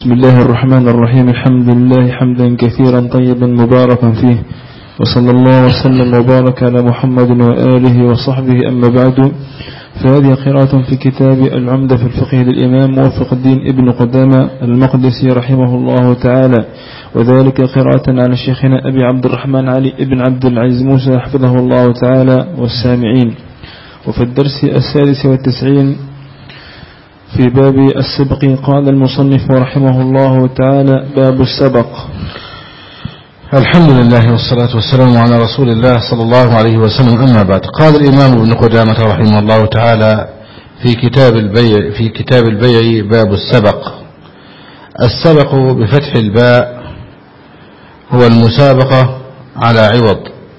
بسم الله الرحمن الرحيم. الحمد لله حمدا كثيرا طيبا مباركا فيه، وصلى الله وسلم وبارك على محمد وآله وصحبه. أما بعد، فهذه قراءة في كتاب العمدة في الفقه للإمام موفق الدين ابن قدامة المقدسي رحمه الله تعالى، وذلك قراءة على شيخنا أبي عبد الرحمن علي ابن عبد العزيز موسى حفظه الله تعالى والسامعين. وفي الدرس 96 في باب السبق قال المصنف رحمه الله تعالى: باب السبق. الحمد لله والصلاة والسلام على رسول الله صلى الله عليه وسلم. أما بعد، قال الإمام ابن قدامة رحمه الله تعالى في كتاب البيع باب السبق. السبق بفتح الباء هو المسابقة على عوض،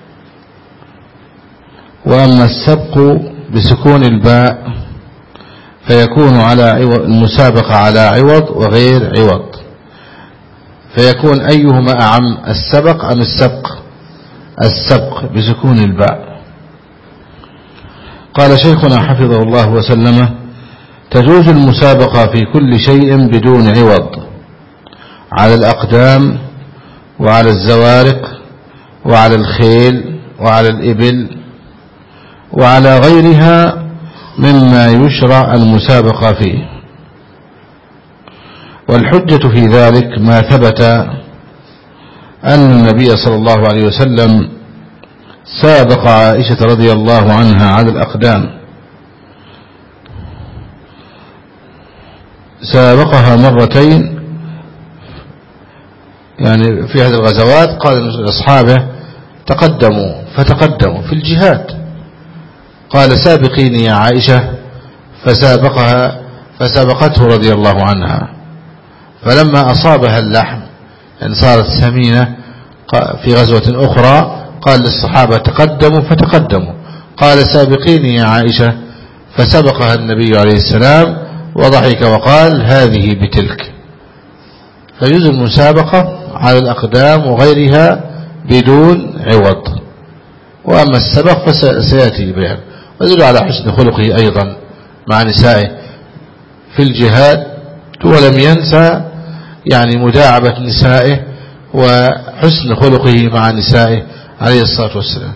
وأما السبق بسكون الباء فيكون على عوض، المسابقة على عوض وغير عوض، فيكون أيهما أعم، السبق أم السبق؟ السبق بسكون الباء. قال شيخنا حفظه الله وسلمه: تجوز المسابقة في كل شيء بدون عوض، على الأقدام وعلى الزوارق وعلى الخيل وعلى الإبل وعلى غيرها مما يشرع المسابقة فيه. والحجة في ذلك ما ثبت أن النبي صلى الله عليه وسلم سابق عائشة رضي الله عنها على الأقدام، سابقها مرتين، يعني في هذه الغزوات قال لأصحابه: تقدموا فتقدموا في الجهاد، قال: سابقيني يا عائشة، فسابقته رضي الله عنها، فلما أصابها اللحم إن صارت سمينة في غزوة أخرى قال للصحابة: تقدموا فتقدموا، قال: سابقيني يا عائشة، فسبقها النبي عليه السلام وضحك وقال: هذه بتلك. فيجوز المسابقة على الأقدام وغيرها بدون عوض. وأما السبق فسيأتي بيان، ويدل على حسن خلقه أيضا مع نسائه في الجهاد، ولم ينسى يعني مداعبة نسائه وحسن خلقه مع نسائه عليه الصلاة والسلام.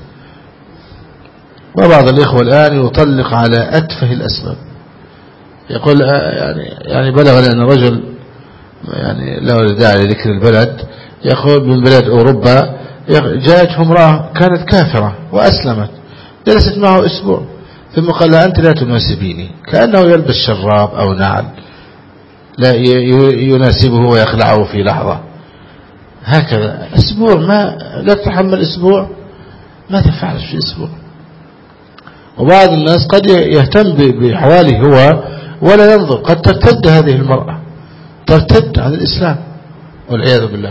وبعض الإخوة الآن يطلق على أتفه الأسباب، يقول يعني بلغنا أن رجل، يعني لا داعي لذكر البلد، يقول من بلاد أوروبا، جاءته امرأة كانت كافرة وأسلمت، جلست معه أسبوع، ثم قال: أنت لا تناسبيني، كأنه يلبس شراب أو نعل لا يناسبه ويخلعه في لحظة. هكذا أسبوع، ما لا تتحمل أسبوع، ما تفعل في أسبوع. وبعض الناس قد يهتم بحواله هو ولا ينظر، قد ترتد هذه المرأة، ترتد عن الإسلام والعياذ بالله.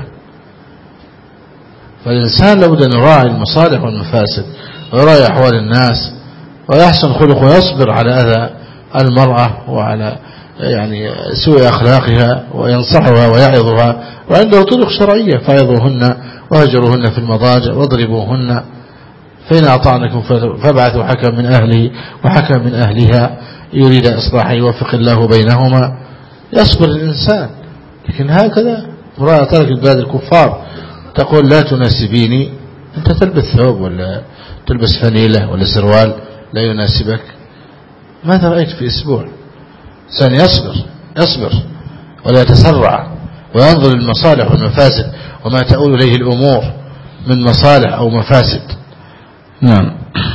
فالإنسان لابد أن يراعي المصالح والمفاسد، ويراعي أحوال الناس، ويحسن خلقه، ويصبر على أذى المرأة وعلى يعني سوء أخلاقها، وينصحها ويعظها، وعنده طرق شرعية: فعظوهن وهجروهن في المضاجع واضربوهن، فإن أطعنكم فابعثوا حكم من أهله وحكم من أهلها يريد إصلاحا يوفق الله بينهما. يصبر الإنسان. لكن هكذا امرأة ترك بلاد الكفار تقول: لا تناسبيني، أنت تلبس ثوب ولا تلبس فنيلة ولا سروال لا يناسبك، ماذا رأيت في أسبوع؟ إنسان يصبر ولا يتسرع، وينظر للمصالح والمفاسد وما تؤول إليه الأمور من مصالح أو مفاسد. نعم.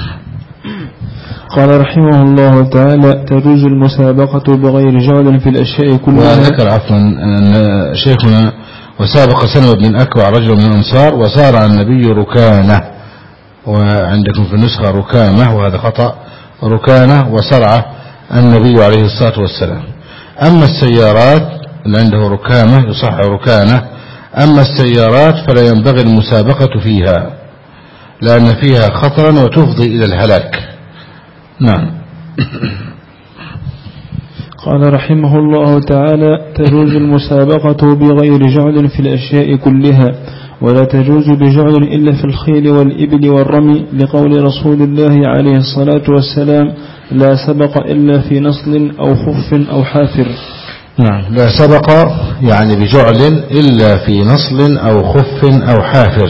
قال رحمه الله تعالى: تجوز المسابقة بغير جعل في الأشياء كلها. وذكر عفوا أن شيخنا: وسابق سلمة بن الأكوع رجل من الأنصار وسارع النبي ركانة، وعندكم في النسخة ركامة وهذا خطأ، ركانة وسرعة النبي عليه الصلاة والسلام. أما السيارات اللي عنده ركامة يصح ركانة، أما السيارات فلا ينبغي المسابقة فيها، لأن فيها خطرا وتفضي إلى الهلاك. نعم. قال رحمه الله تعالى: تجوز المسابقة بغير جعل في الأشياء كلها، ولا تجوز بجعل إلا في الخيل والإبل والرمي، لقول رسول الله عليه الصلاة والسلام: لا سبق إلا في نصل أو خف أو حافر. نعم. لا سبق يعني بجعل إلا في نصل أو خف أو حافر،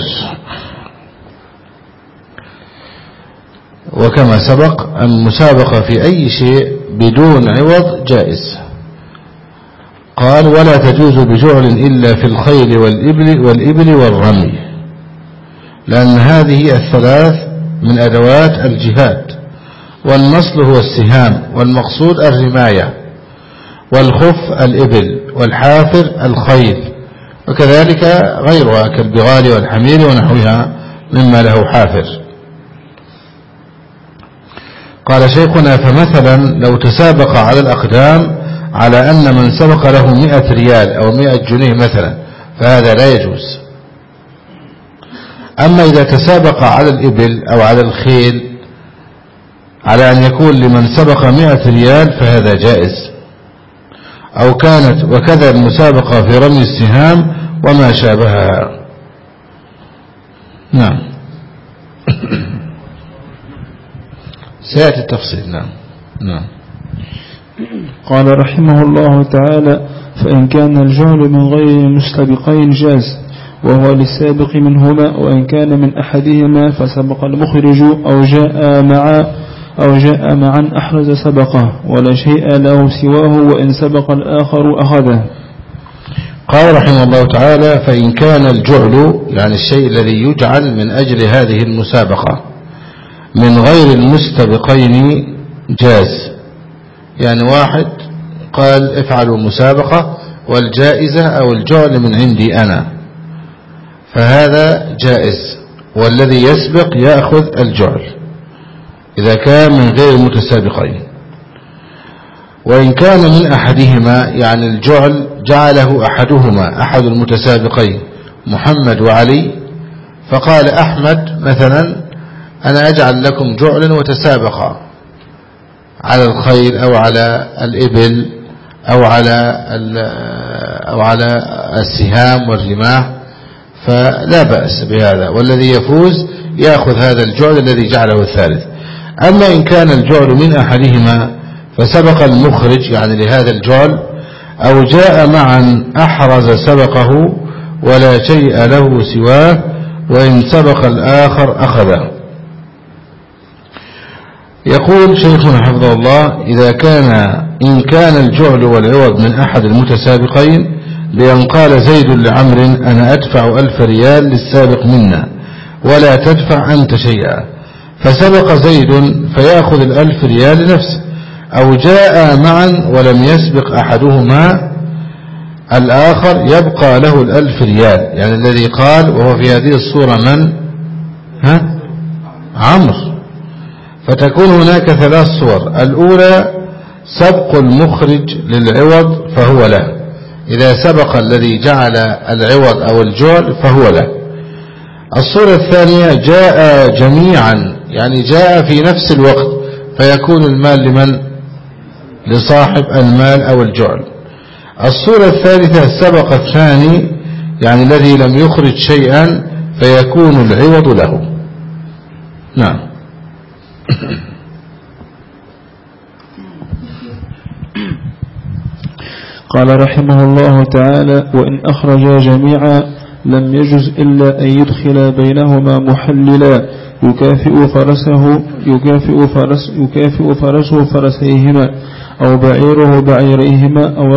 وكما سبق المسابقة في أي شيء بدون عوض جائز. قال ولا تجوز بجعل إلا في الخيل والإبل والرمي، لأن هذه الثلاث من أدوات الجهاد، والنصل هو السهام، والمقصود الرماية، والخف الإبل، والحافر الخيل، وكذلك غيرها كالبغال والحمير ونحوها مما له حافر. قال شيخنا فمثلا لو تسابق على الأقدام على أن من سبق له 100 ريال أو 100 جنيه مثلا فهذا لا يجوز. أما إذا تسابق على الإبل أو على الخيل على أن يكون لمن سبق 100 ريال فهذا جائز. أو كانت وكذا المسابقة في رمي السهام وما شابهها. نعم. سيأتي التفصيل. نعم. نعم. قال رحمه الله تعالى فإن كان الجعل من غير مستبقين جاز وهو للسابق منهما، وإن كان من أحدهما فسبق المخرج أو جاء معا أحرز سبقه ولا شيء له سواه، وإن سبق الآخر أخذه. قال رحمه الله تعالى فإن كان الجعل يعني الشيء الذي يجعل من أجل هذه المسابقة من غير المستبقين جاز، يعني واحد قال افعلوا مسابقة والجائزة أو الجعل من عندي أنا، فهذا جائز، والذي يسبق يأخذ الجعل إذا كان من غير المتسابقين. وإن كان من أحدهما يعني الجعل جعله أحدهما أحد المتسابقين محمد وعلي، فقال أحمد مثلا أنا أجعل لكم جعلا وتسابقا على الخيل أو على الإبل أو على السهام والرماح، فلا بأس بهذا، والذي يفوز يأخذ هذا الجعل الذي جعله الثالث. أما إن كان الجعل من أحدهما فسبق المخرج يعني لهذا الجعل أو جاء معا أحرز سبقه ولا شيء له سواه، وإن سبق الآخر أخذه. يقول شيخنا حفظه الله إن كان الجعل والعوض من أحد المتسابقين بأن قال زيد لعمر أنا أدفع 1000 ريال للسابق منا ولا تدفع أنت شيئا، فسبق زيد فيأخذ 1000 ريال لنفسه، أو جاء معا ولم يسبق أحدهما الآخر يبقى له 1000 ريال، يعني الذي قال وهو في هذه الصورة من عمرو. فتكون هناك 3 صور. الأولى سبق المخرج للعوض فهو له، إذا سبق الذي جعل العوض أو الجعل فهو له. الصورة الثانية جاء جميعا يعني جاء في نفس الوقت فيكون المال لمن؟ لصاحب المال أو الجعل. الصورة الثالثة سبق الثاني يعني الذي لم يخرج شيئا فيكون العوض له. نعم. قال رحمه الله تعالى وإن أخرجا جميعا لم يجز إلا أن يدخل بينهما محللا يكافئ فرسه فرسيهما أو بعيره بعيريهما أو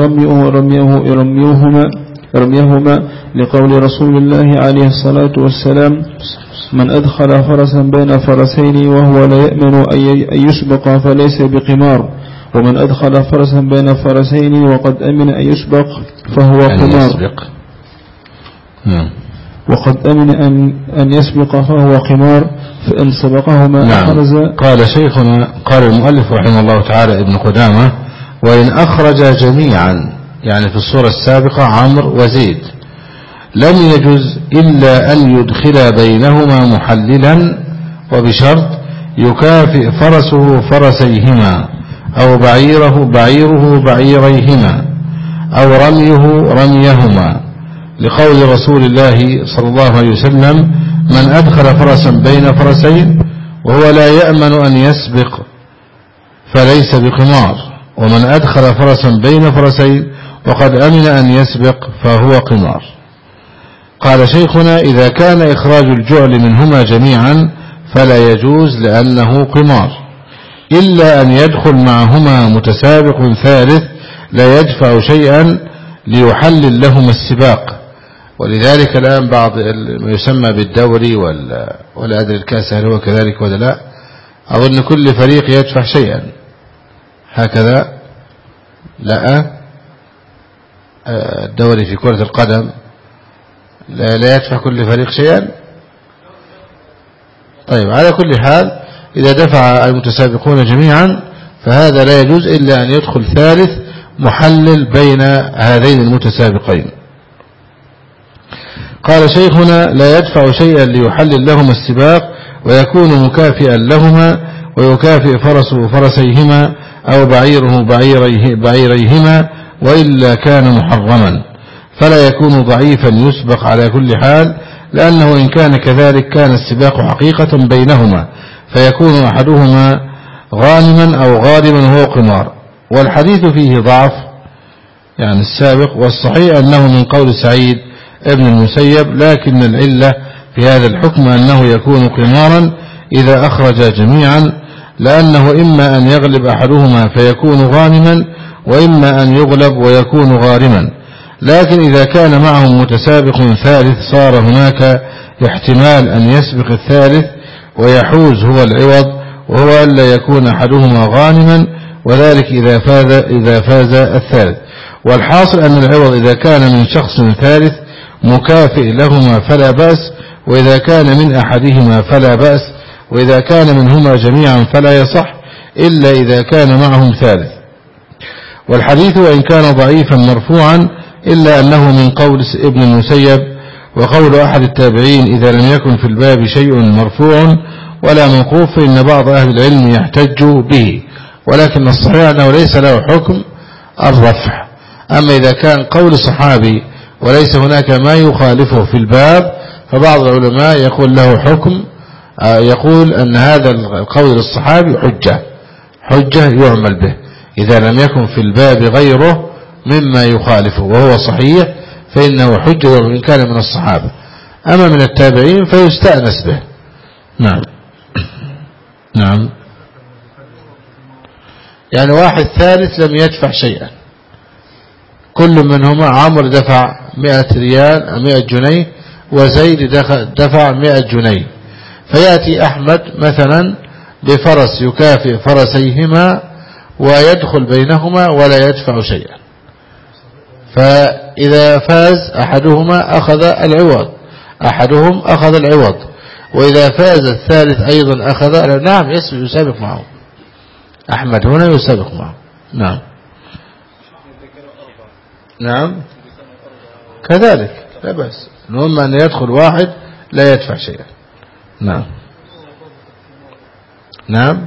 رميهما لقول رسول الله عليه الصلاة والسلام من أدخل فرسا بين فرسين وهو لا يأمن أن يسبق فليس بقمار، ومن أدخل فرسا بين فرسين وقد أمن أن يسبق فهو قمار، وقد أمن أن يسبق فهو قمار، فإن سبقهما أحرز. قال شيخنا قال المؤلف رحمه الله تعالى ابن قدامة وإن أخرج جميعا يعني في الصورة السابقة عمرو وزيد لم يجز إلا أن يدخل بينهما محللا، وبشرط يكافئ فرسه فرسيهما أو بعيره بعيريهما أو رميه رميهما، لقول رسول الله صلى الله عليه وسلم من أدخل فرسا بين فرسين وهو لا يأمن أن يسبق فليس بقمار، ومن أدخل فرسا بين فرسين وقد أمن أن يسبق فهو قمار. قال شيخنا: إذا كان إخراج الجعل منهما جميعا فلا يجوز لأنه قمار، إلا أن يدخل معهما متسابق ثالث لا يدفع شيئا ليحلل لهما السباق. ولذلك الآن بعض ما يسمى بالدوري ولا أدري الكاس هل هو كذلك ولا لا، أظن كل فريق يدفع شيئا هكذا. لا، الدوري في كرة القدم لا يدفع كل فريق شيئا. طيب، على كل حال إذا دفع المتسابقون جميعا فهذا لا يجوز إلا أن يدخل ثالث محلل بين هذين المتسابقين. قال شيخنا: لا يدفع شيئا ليحلل لهما السباق ويكون مكافئا لهما، ويكافئ فرسه فرسيهما أو بعيره بعيريهما، وإلا كان محرما، فلا يكون ضعيفا يسبق على كل حال، لأنه إن كان كذلك كان السباق حقيقة بينهما، فيكون أحدهما غانما أو غارما وهو قمار. والحديث فيه ضعف يعني السابق، والصحيح أنه من قول سعيد ابن المسيب، لكن العلة في هذا الحكم أنه يكون قمارا إذا أخرج جميعا، لأنه إما أن يغلب أحدهما فيكون غانما، وإما أن يغلب ويكون غارما. لكن إذا كان معهم متسابق ثالث صار هناك احتمال أن يسبق الثالث ويحوز هو العوض، وهو ألا يكون أحدهما غانما، وذلك إذا فاز الثالث. والحاصل أن العوض إذا كان من شخص ثالث مكافئ لهما فلا بأس، وإذا كان من أحدهما فلا بأس، وإذا كان منهما جميعا فلا يصح إلا إذا كان معهم ثالث. والحديث وإن كان ضعيفا مرفوعا إلا أنه من قول ابن المسيب وقول أحد التابعين إذا لم يكن في الباب شيء مرفوع ولا موقوف فإن بعض أهل العلم يحتج به، ولكن الصحيح أنه ليس له حكم الرفع. أما إذا كان قول صحابي وليس هناك ما يخالفه في الباب فبعض العلماء يقول له حكم، يقول أن هذا القول الصحابي حجة يعمل به إذا لم يكن في الباب غيره مما يخالفه، وهو صحيح فإنه حجة وإن كان من الصحابة. أما من التابعين فيستأنس به. نعم يعني واحد ثالث لم يدفع شيئا، كل منهما عمرو دفع 100 ريال 100 جنيه وزيد دفع 100 جنيه، فيأتي أحمد مثلا بفرس يكافئ فرسيهما ويدخل بينهما ولا يدفع شيئا، فإذا فاز أحدهما أخذ العوض، وإذا فاز الثالث أيضا أخذ. نعم يسابق معه أحمد هنا يسابق معه. نعم كذلك لا بأس، المهم أن يدخل واحد لا يدفع شيئا. نعم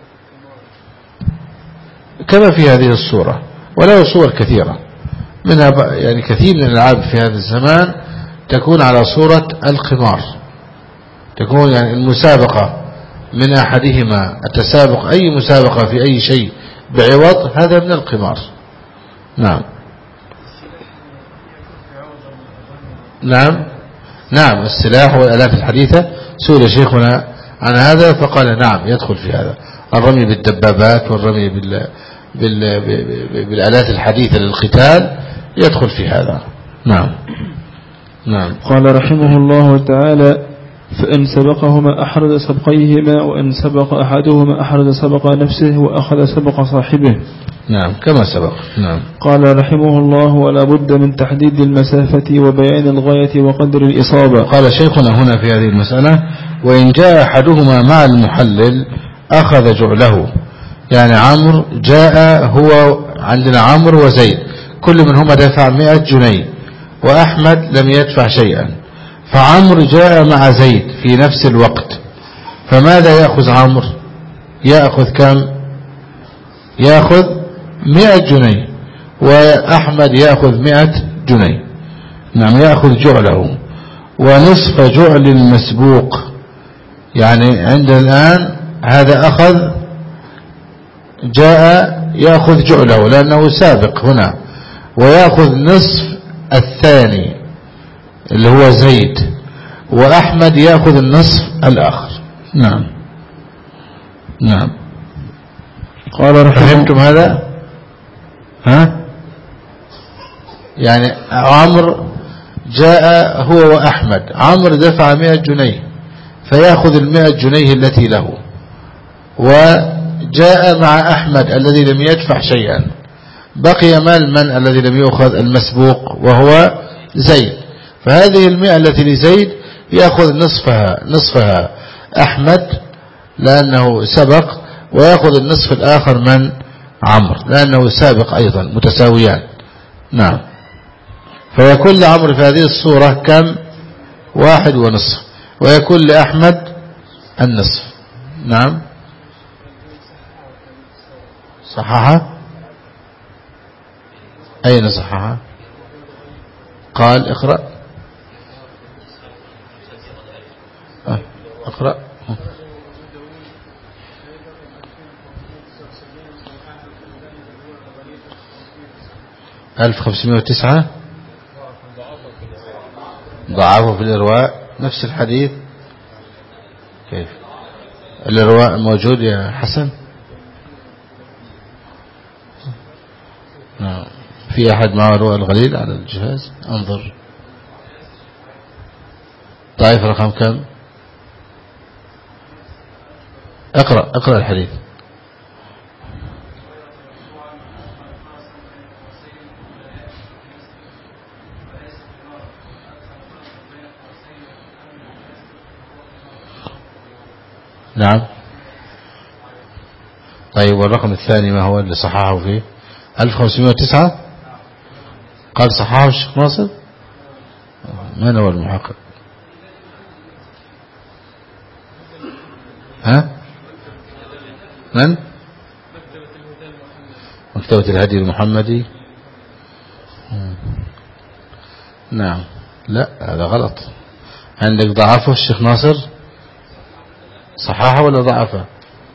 كما في هذه الصورة، وله صور كثيرة منها يعني كثير من الألعاب في هذا الزمان تكون على صورة القمار، تكون يعني المسابقة من أحدهما التسابق، أي مسابقة في أي شيء بعوض، هذا من القمار. نعم السلاح والآلات الحديثة سئل شيخنا عن هذا فقال نعم يدخل في هذا، الرمي بالدبابات والرمي بالآلات الحديثة للقتال يدخل في هذا. نعم. قال رحمه الله تعالى: فإن سبقهما أحرز سبقيهما، وإن سبق أحدهما أحرز سبق نفسه وأخذ سبق صاحبه. نعم كما سبق. قال رحمه الله: ولا بد من تحديد المسافة وبيان الغاية وقدر الإصابة. قال شيخنا هنا في هذه المسألة: وإن جاء أحدهما مع المحلل أخذ جعله، يعني عمرو جاء، هو عندنا عمرو وزيد كل منهما دفع 100 جنيه وأحمد لم يدفع شيئا، فعمرو جاء مع زيد في نفس الوقت، فماذا يأخذ عمرو؟ يأخذ كم؟ يأخذ 100 جنيه، وأحمد يأخذ 100 جنيه. نعم يأخذ جعله ونصف جعل المسبوق، يعني عندنا الآن هذا جاء يأخذ جعله لأنه سابق هنا، ويأخذ نصف الثاني اللي هو زيد، وأحمد يأخذ النصف الآخر. نعم نعم. قال فهمتم هذا؟ ها؟ يعني عمرو جاء هو وأحمد، عمرو دفع 100 جنيه فيأخذ 100 جنيه التي له، وجاء مع أحمد الذي لم يدفع شيئا، بقي مال من الذي لم يأخذ المسبوق وهو زيد، فهذه 100 التي لزيد يأخذ نصفها أحمد لأنه سبق، ويأخذ النصف الآخر من عمرو لأنه سابق أيضا، متساويان. نعم. فيكون لعمرو في هذه الصورة كم؟ 1.5، ويكون لأحمد النصف. نعم. صححها؟ أين صححها؟ قال اقرأ. اقرأ. 1509 ضعفوا في الإرواء. نفس الحديث كيف الإرواء موجود يا حسن؟ نعم. في أحد معه إرواء الغليل على الجهاز؟ انظر. ضعيف رقم كم؟ اقرأ الحديث. نعم. طيب والرقم الثاني ما هو اللي صححه فيه؟ 1509 قال صححه الشيخ ناصر. من هو المحقق؟ ها؟ من؟ مكتبة الهدي المحمدي. نعم. لا هذا غلط. عندك ضعفه الشيخ ناصر؟ صححه ولا ضعفه؟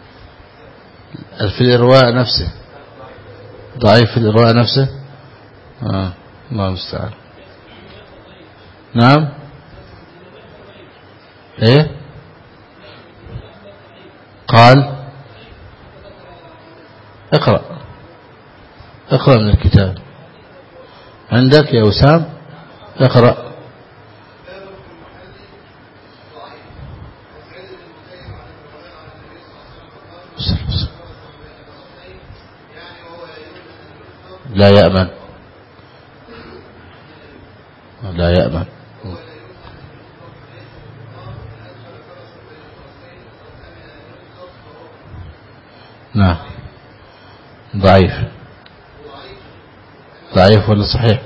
في الإرواء نفسه ضعيف، في الإرواء نفسه. الله المستعان. نعم. ايه قال اقرأ من الكتاب عندك يا وسام، اقرأ. لا يأمن. نعم. ضعيف ولا صحيح؟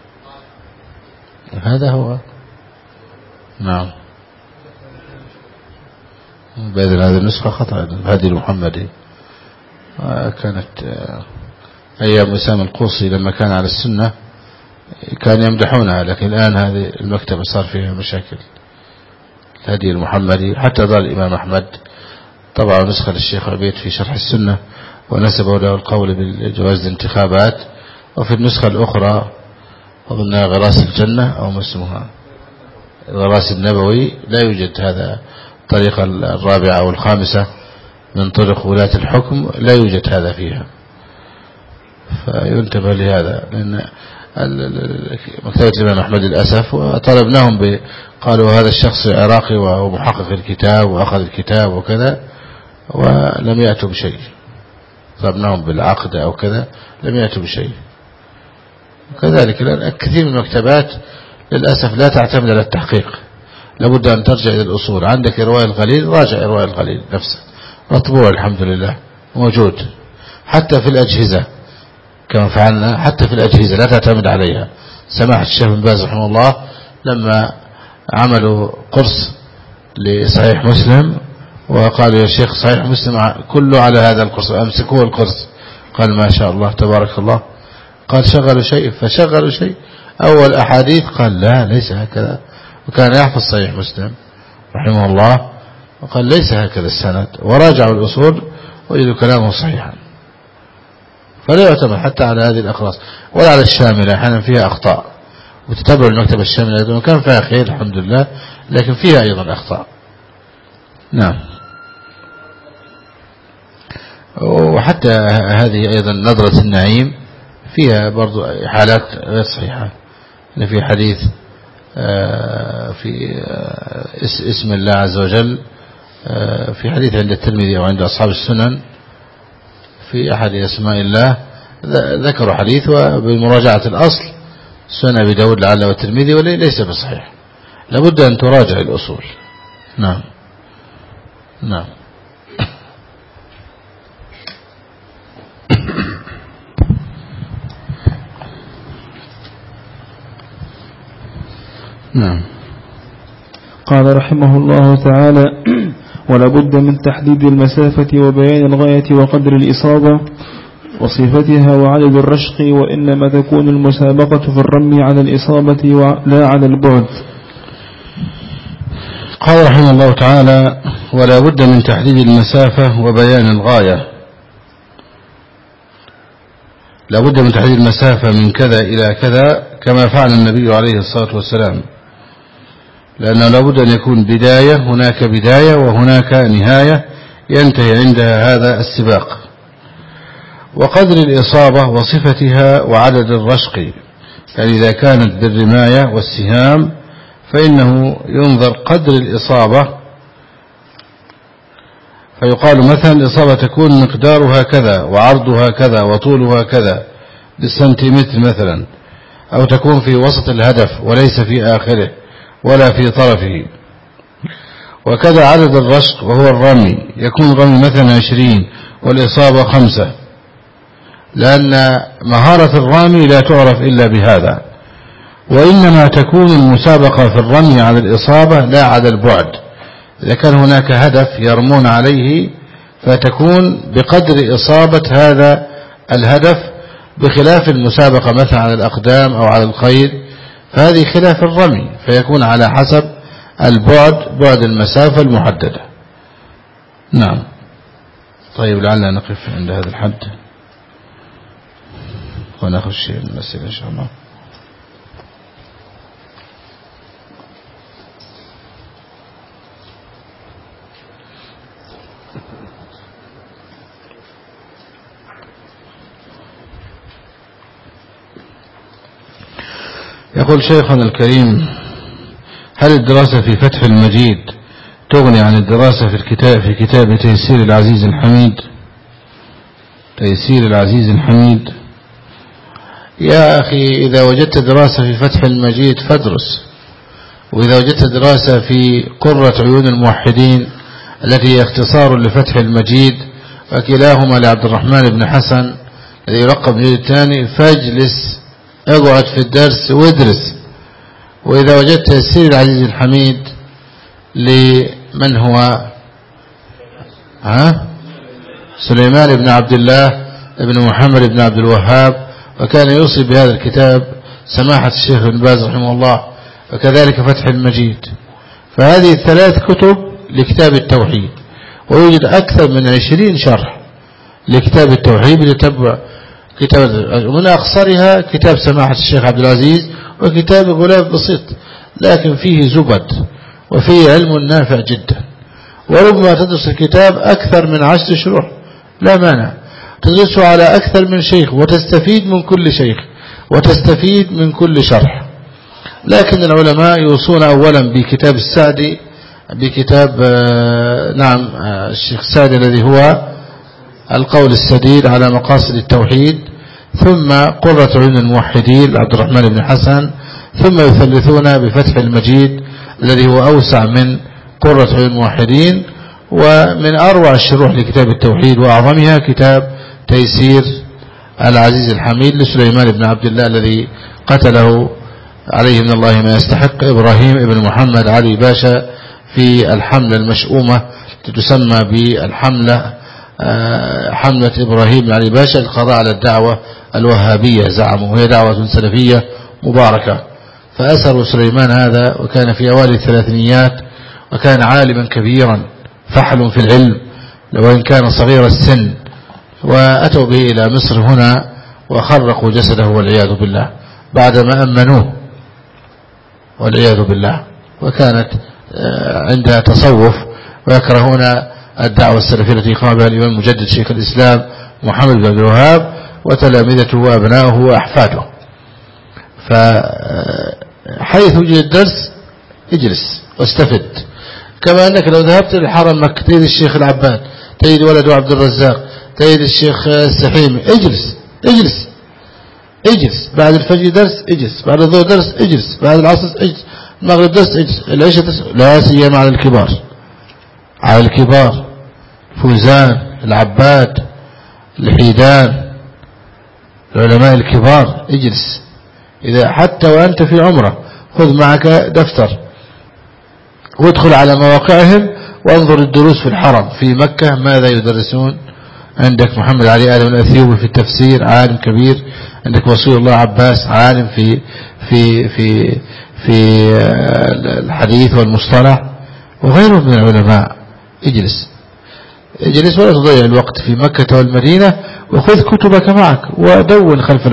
هذا هو. نعم. بإذن هذه النسخة خطأ. هذه المحمدي كانت أيام وسام القوصي لما كان على السنة كان يمدحونها، لكن الآن هذه المكتبة صار فيها مشاكل. هذه المحمدي حتى ضال الإمام أحمد طبعا نسخة للشيخ عبيد في شرح السنة ونسبه له القول بالجواز الانتخابات، وفي النسخة الأخرى أظنها غراس الجنة أو ما اسمها الغراس النبوي لا يوجد هذا. الطريقة الرابعة أو الخامسة من طرق ولاة الحكم لا يوجد هذا فيها، فينتبه لهذا. لأن مكتبة الإمام أحمد للأسف وطلبناهم قالوا هذا الشخص عراقي وهو محقق الكتاب وأخذ الكتاب وكذا، ولم يأتوا بشيء. طلبناهم بالعقد أو كذا لم يأتوا بشيء. وكذلك كثير من المكتبات للأسف لا تعتمد على التحقيق، لابد أن ترجع إلى الأصول. عندك إرواء الغليل، راجع إرواء الغليل نفسه مطبوع الحمد لله موجود، حتى في الأجهزة كما فعلنا، حتى في الأجهزة لا تعتمد عليها. سماحة الشيخ بن باز رحمه الله لما عملوا قرص لصحيح مسلم وقالوا يا شيخ صحيح مسلم كله على هذا القرص، أمسكوه القرص، قال ما شاء الله تبارك الله. قال شغلوا شيء، فشغلوا شيء أول أحاديث قال لا ليس هكذا، وكان يحفظ صحيح مسلم رحمه الله، وقال ليس هكذا السند، وراجعوا الأصول وجدوا كلامه صحيحا. فلا يعتمد حتى على هذه الأقراص ولا على الشاملة، أحيانا فيها أخطاء، وتتبع المكتبة الشاملة وكان فيها خير الحمد لله، لكن فيها أيضا أخطاء. نعم. وحتى هذه أيضا نظرة النعيم فيها برضو حالات غير صحيحة، إن في حديث في اسم الله عز وجل، في حديث عند الترمذي وعند أصحاب السنن في أحد أسماء الله ذكروا حديث، وبمراجعة الأصل سنن أبي داود لعله والترمذي وليس بصحيح، لابد أن تراجع الأصول. نعم. نعم. نعم. قال رحمه الله تعالى: ولا بد من تحديد المسافة وبيان الغاية وقدر الإصابة وصفتها وعدد الرشق، وإنما تكون المسابقة في الرمي على الإصابة لا على البعد. قال رحمه الله تعالى: ولا بد من تحديد المسافة وبيان الغاية. لا بد من تحديد المسافة من كذا إلى كذا كما فعل النبي عليه الصلاة والسلام، لأنه لا بد أن يكون بداية، هناك بداية وهناك نهاية ينتهي عندها هذا السباق، وقدر الإصابة وصفتها وعدد الرشق، يعني إذا كانت بالرماية والسهام فإنه ينظر قدر الإصابة، فيقال مثلا الإصابة تكون مقدارها كذا وعرضها كذا وطولها كذا بالسنتيمتر مثلا، أو تكون في وسط الهدف وليس في آخره ولا في طرفه. وكذا عدد الرشق وهو الرمي، يكون الرمي مثلا 20 والإصابة 5، لأن مهارة الرامي لا تعرف إلا بهذا. وإنما تكون المسابقة في الرمي على الإصابة لا على البعد، إذا كان هناك هدف يرمون عليه فتكون بقدر إصابة هذا الهدف، بخلاف المسابقة مثلا على الأقدام أو على الخيل، فهذه خلاف الرمي، فيكون على حسب البعد، بعد المسافة المحددة. نعم. طيب لعلنا نقف عند هذا الحد ونأخذ شيء من المسألة إن شاء الله. يقول شيخنا الكريم: هل الدراسة في فتح المجيد تغني عن الدراسة في كتاب تيسير العزيز الحميد؟ تيسير العزيز الحميد يا أخي، إذا وجدت دراسة في فتح المجيد فادرس، وإذا وجدت دراسة في قرة عيون الموحدين التي هي اختصار لفتح المجيد وكلاهما لعبد الرحمن بن حسن الذي يلقب بالمجيد الثاني، فاجلس اقعد في الدرس وادرس. وإذا وجدت تيسير العزيز الحميد لمن هو سليمان بن عبد الله بن محمد بن عبد الوهاب، وكان يوصي بهذا الكتاب سماحة الشيخ ابن باز رحمه الله، وكذلك فتح المجيد. فهذه الثلاث كتب لكتاب التوحيد، ويوجد أكثر من 20 شرح لكتاب التوحيد لتبع كتاب، ومن أقصرها كتاب سماحة الشيخ عبد العزيز، وكتاب غلاف بسيط لكن فيه زبد وفيه علم نافع جدا. وربما تدرس الكتاب أكثر من 10 شروح لا مانع، تدرسه على أكثر من شيخ وتستفيد من كل شيخ وتستفيد من كل شرح. لكن العلماء يوصون أولا بكتاب السعدي، بكتاب الشيخ السعدي الذي هو القول السديد على مقاصد التوحيد، ثم قرة عيون الموحدين عبد الرحمن بن حسن، ثم يثلثون بفتح المجيد الذي هو أوسع من قرة عيون الموحدين. ومن أروع الشروح لكتاب التوحيد وأعظمها كتاب تيسير العزيز الحميد لسليمان بن عبد الله الذي قتله عليه من الله ما يستحق إبراهيم بن محمد علي باشا في الحملة المشؤومة تسمى بالحملة حملة إبراهيم علي باشا للقضاء على الدعوة الوهابية، زعموا وهي دعوة سلفية مباركة. فأسروا سليمان هذا، وكان في أوائل الثلاثينيات، وكان عالما كبيرا فحل في العلم وإن كان صغير السن، وأتوا به إلى مصر هنا وخرقوا جسده والعياذ بالله بعدما أمنوه والعياذ بالله. وكانت عندها تصوف ويكرهون الدعوة السلفية التي قام بها الإمام مجدد شيخ الإسلام محمد بن عبد الوهاب وتلامذته وأبنائه وأحفاده. فحيث وجد الدرس اجلس واستفد. كما أنك لو ذهبت للحرم مكة تجد الشيخ العباد، تجد ولده عبد الرزاق، تجد الشيخ السحيمي، اجلس بعد الفجر درس اجلس، بعد الظهر درس اجلس، بعد العصر اجلس، المغرب درس اجلس، العشاء درس، لا سيما على الكبار فوزان، العباد، الحيدان، العلماء الكبار اجلس. إذا حتى وأنت في عمرة خذ معك دفتر وادخل على مواقعهم وانظر الدروس في الحرم في مكة ماذا يدرسون. عندك محمد علي آدم الأثيوبي في التفسير عالم كبير، عندك وصي الله عباس عالم في الحديث والمصطلح، وغيره من العلماء. اجلس ولا تضيع الوقت في مكة والمدينة، وخذ كتبك معك ودون خلف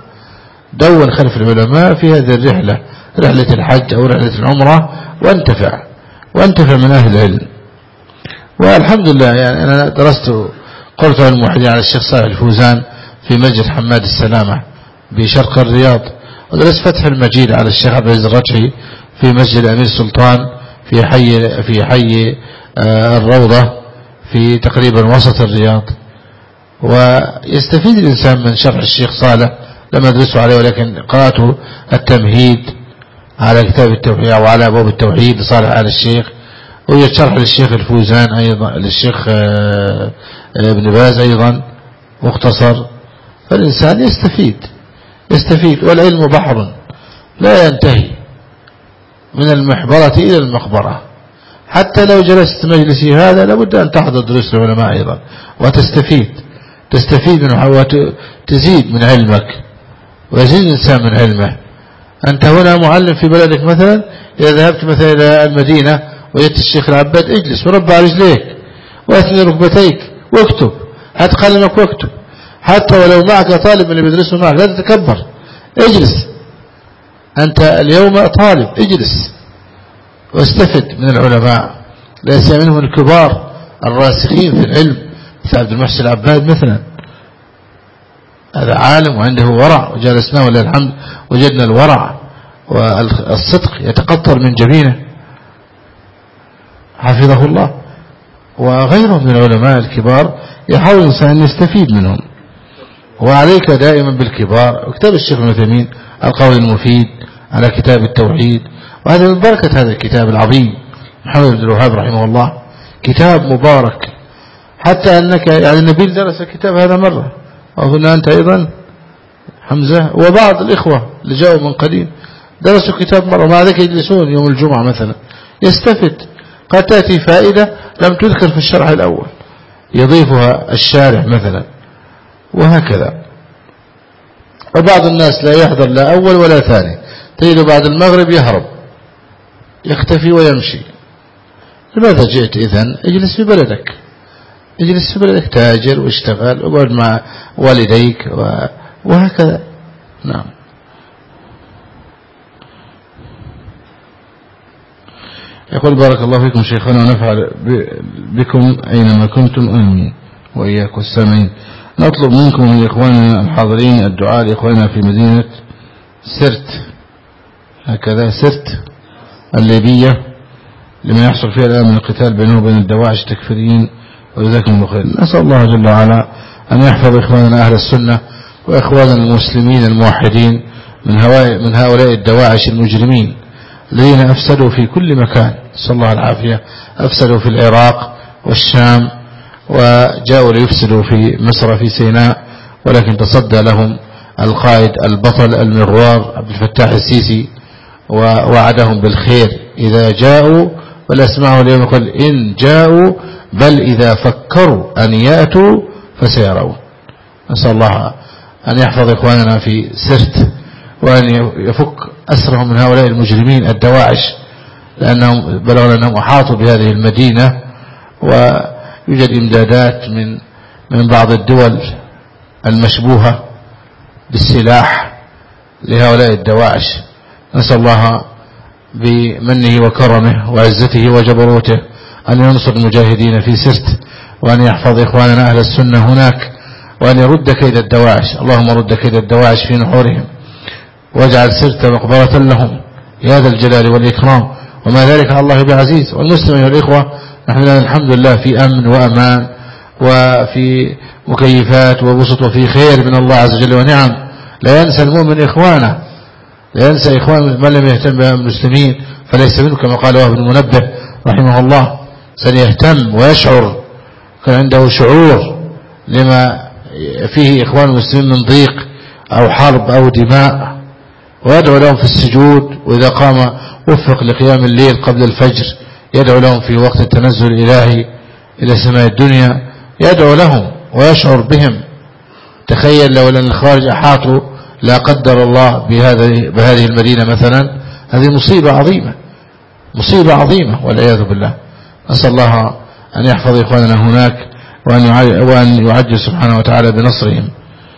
العلماء في هذه الرحلة، رحلة الحج أو رحلة العمرة، وانتفع من أهل العلم. والحمد لله يعني أنا درست قرط الموحدين على الشيخ صالح الفوزان في مسجد حماد السلامة بشرق الرياض، ودرست فتح المجيد على الشيخ عبد العزيز الرجحي في مسجد أمير سلطان في حي الروضة في تقريبا وسط الرياض. ويستفيد الإنسان من شرح الشيخ صالح، لما أدرسه عليه، ولكن قرأته التمهيد على كتاب التوحيد أو على أبواب التوحيد لصالح آل الشيخ، ويوجد شرح للشيخ الفوزان أيضا، للشيخ ابن باز أيضا مختصر. فالإنسان يستفيد والعلم بحر لا ينتهي من المحبرة إلى المقبرة. حتى لو جلست مجلسي هذا لابد أن تحضر دروس العلماء أيضا تستفيد منه وتزيد من علمك ويزيد الإنسان من علمه. أنت هنا معلم في بلدك مثلا، إذا ذهبت مثلا إلى المدينة وجدت الشيخ العباد اجلس وربع رجليك واثني ركبتيك واكتب، هات قلمك واكتب، حتى ولو معك طالب من اللي بيدرسه معك لا تتكبر، اجلس. أنت اليوم طالب، اجلس واستفد من العلماء، لا سيما منهم الكبار الراسخين في العلم، مثل عبد المحسن العباد مثلا، هذا عالم وعنده ورع، وجلسناه ولله الحمد وجدنا الورع والصدق يتقطر من جبينه حفظه الله. وغيرهم من العلماء الكبار يحاول الإنسان أن يستفيد منهم. وعليك دائما بالكبار. وكتاب الشيخ ابن عثيمين القول المفيد على كتاب التوحيد، وهذا من بركة هذا الكتاب العظيم محمد بن الوهاب رحمه الله، كتاب مبارك. حتى أنك يعني النبيل درس الكتاب هذا مرة، وأظن أنت أيضا حمزة وبعض الإخوة اللي جاءوا من قديم درسوا الكتاب مرة، مع ذلك يجلسون يوم الجمعة مثلا يستفد. قد تأتي فائدة لم تذكر في الشرح الأول يضيفها الشارح مثلا، وهكذا. وبعض الناس لا يحضر لا أول ولا ثاني، تجد بعد المغرب يهرب يختفي ويمشي. لماذا جئت إذن؟ اجلس في بلدك، تاجر واشتغل وقعد مع والديك وهكذا. نعم. يقول بارك الله فيكم شيخنا ونفع بكم أينما كنتم آمين وإياكم السامعين. نطلب منكم من إخواننا الحاضرين الدعاء لإخواننا في مدينة سرت، هكذا سرت الليبية، لما يحصل فيها الآن من القتال بينه وبين الدواعش التكفيريين، وجزاكم الله خير. نسأل الله جل وعلا أن يحفظ إخواننا أهل السنة وإخواننا المسلمين الموحدين من هؤلاء الدواعش المجرمين الذين أفسدوا في كل مكان، نسأل الله العافية. أفسدوا في العراق والشام، وجاءوا ليفسدوا في مصر في سيناء، ولكن تصدى لهم القائد البطل المغوار عبد الفتاح السيسي ووعدهم بالخير إذا جاءوا. ولا اسمعوا اليوم يقول إن جاءوا بل إذا فكروا أن يأتوا فسيرون. نسأل الله أن يحفظ إخواننا في سرت، وأن يفك أسرهم من هؤلاء المجرمين الدواعش، لأنهم بلغوا أنهم أحاطوا بهذه المدينة، ويوجد إمدادات من من بعض الدول المشبوهة بالسلاح لهؤلاء الدواعش. نسأل الله بمنه وكرمه وعزته وجبروته أن ينصر المجاهدين في سرت، وأن يحفظ إخواننا أهل السنة هناك، وأن يرد كيد الدواعش. اللهم رد كيد الدواعش في نحورهم، واجعل سرت مقبرة لهم يا ذا الجلال والإكرام، وما ذلك على الله بعزيز. والمسلمين والإخوة نحن الحمد لله في أمن وأمان وفي مكيفات وبسط وفي خير من الله عز وجل ونعم. لا ينسى المؤمن إخوانه، لا ينسى إخوان من لم يهتم بهم المسلمين فليس منه، كما قال وهب بن منبه رحمه الله. سيهتم ويشعر، كان عنده شعور لما فيه إخوان المسلمين من ضيق أو حرب أو دماء، ويدعو لهم في السجود، وإذا قام وفق لقيام الليل قبل الفجر يدعو لهم في وقت التنزل الإلهي إلى سماء الدنيا، يدعو لهم ويشعر بهم. تخيل لو أن الخارج أحاطوا لا قدر الله بهذه المدينة مثلا، هذه مصيبة عظيمة، مصيبة عظيمة والعياذ بالله. نسأل الله أن يحفظ إخواننا هناك، وأن يعجل سبحانه وتعالى بنصرهم.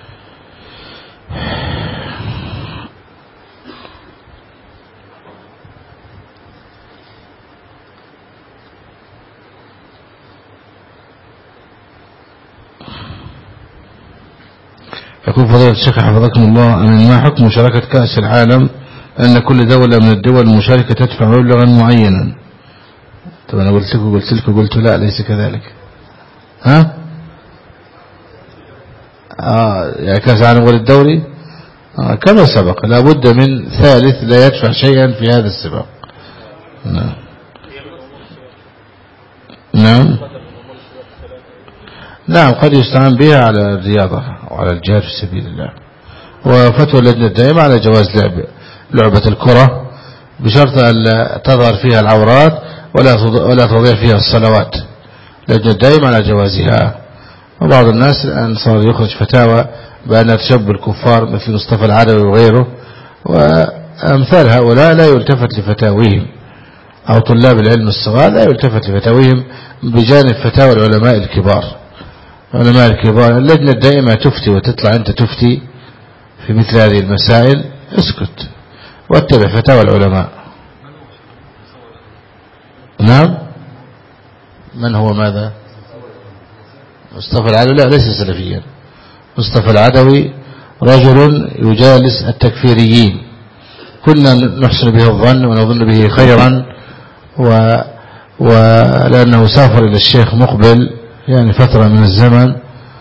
يقول فضيلة الشيخ حفظكم الله، أن ما حكم مشاركة كأس العالم أن كل دولة من الدول المشاركة تدفع مبلغا معينا؟ طبعا أنا قلت لا ليس كذلك. ها يعني كأس العالم وللدوري كما سبق لا بد من ثالث لا يدفع شيئا في هذا السباق. نعم قد يستعان بها على الرياضة وعلى الجهاد في سبيل الله. وفتوى اللجنة الدائمة على جواز لعبة الكرة بشرط أن تظهر فيها العورات ولا تضيع فيها الصلوات. اللجنة الدائمة على جوازها. وبعض الناس الآن صار يخرج فتاوى بأن تشبه الكفار مثل مصطفى العدوي وغيره، وأمثال هؤلاء لا يلتفت لفتاويهم، أو طلاب العلم الصغار لا يلتفت لفتاويهم بجانب فتاوى العلماء الكبار. علماء الكبار اللجنة الدائمة تفتي، وتطلع أنت تفتي في مثل هذه المسائل، اسكت واتبع فتاوى العلماء. نعم من هو ماذا؟ مصطفى العدوي لا ليس سلفيا. مصطفى العدوي رجل يجالس التكفيريين، كنا نحسن به الظن ونظن به خيرا، ولأنه سافر إلى الشيخ مقبل يعني فترة من الزمن،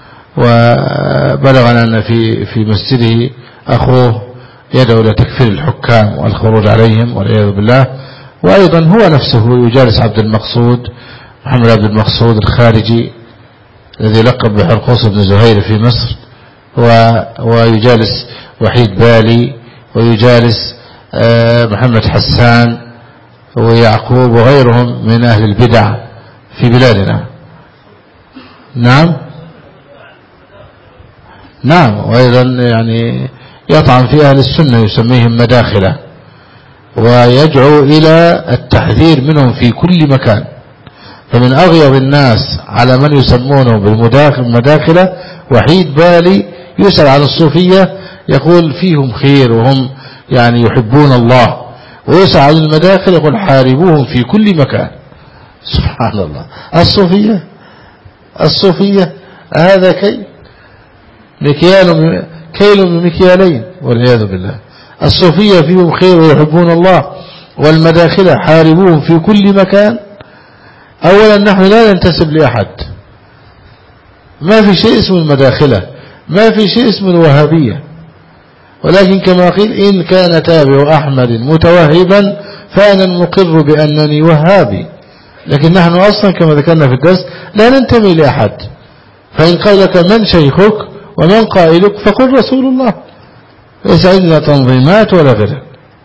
وبلغنا أن في مسجده أخوه يدعو إلى تكفير الحكام والخروج عليهم والعياذ بالله. وأيضا هو نفسه يجالس عبد المقصود محمد عبد المقصود الخارجي الذي لقب بحرقوس بن زهير في مصر، ويجالس وحيد بالي، ويجالس محمد حسان ويعقوب وغيرهم من أهل البدع في بلادنا. نعم وأيضا يعني يطعن في أهل السنة يسميهم مداخلة، ويدعو إلى التحذير منهم في كل مكان. فمن أغيظ الناس على من يسمونه بالمداخلة وحيد بالي، يسأل عن الصوفية يقول فيهم خير وهم يعني يحبون الله، ويسأل عن المداخل يقول حاربوهم في كل مكان. سبحان الله. الصوفية هذا كيل من مكيالين والعياذ بالله. الصوفية فيهم خير ويحبون الله، والمداخلة حاربوهم في كل مكان. أولا نحن لا ننتسب لأحد، ما في شيء اسمه المداخلة، ما في شيء اسمه الوهابية، ولكن كما قيل إن كان تابع أحمد متوهبا فأنا المقر بأنني وهابي. لكن نحن أصلا كما ذكرنا في الدرس لا ننتمي لأحد، فإن قال لك من شيخك ومن قائلك فقل رسول الله، ليس عندنا تنظيمات ولا غيرها.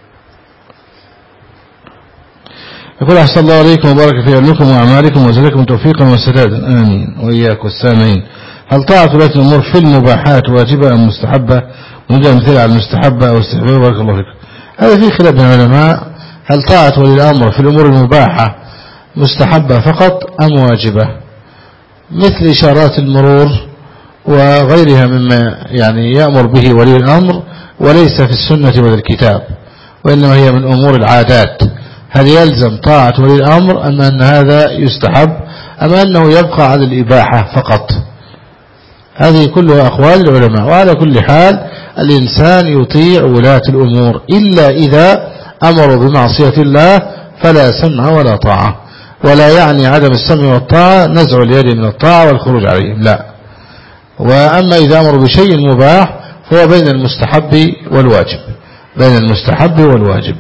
يقول أحسن الله عليكم وبارك في علمكم وأعمالكم وزلكم توفيقا وسدادا آمين وإياك والسامعين. هل طاعة ولاة الأمور في المباحات واجبة أم مستحبة؟ ونجد أمثلة على المستحبة أو استحباب بارك الله فيكم. هذا فيه خلاف بين العلماء، هل طاعة ولي الأمر في الأمور المباحة مستحبة فقط أم واجبة؟ مثل إشارات المرور وغيرها مما يعني يأمر به ولي الأمر، وليس في السنة ولا الكتاب، وإنما هي من أمور العادات. هل يلزم طاعة ولي الأمر أم أن هذا يستحب أم أنه يبقى على الإباحة فقط؟ هذه كلها أقوال العلماء. وعلى كل حال الإنسان يطيع ولاة الأمور، إلا إذا أمروا بمعصية الله فلا سمع ولا طاعة. ولا يعني عدم السمع والطاعة نزع اليد من الطاعة والخروج عليهم، لا. وأما إذا أمروا بشيء مباح فهو بين المستحب والواجب، بين المستحب والواجب.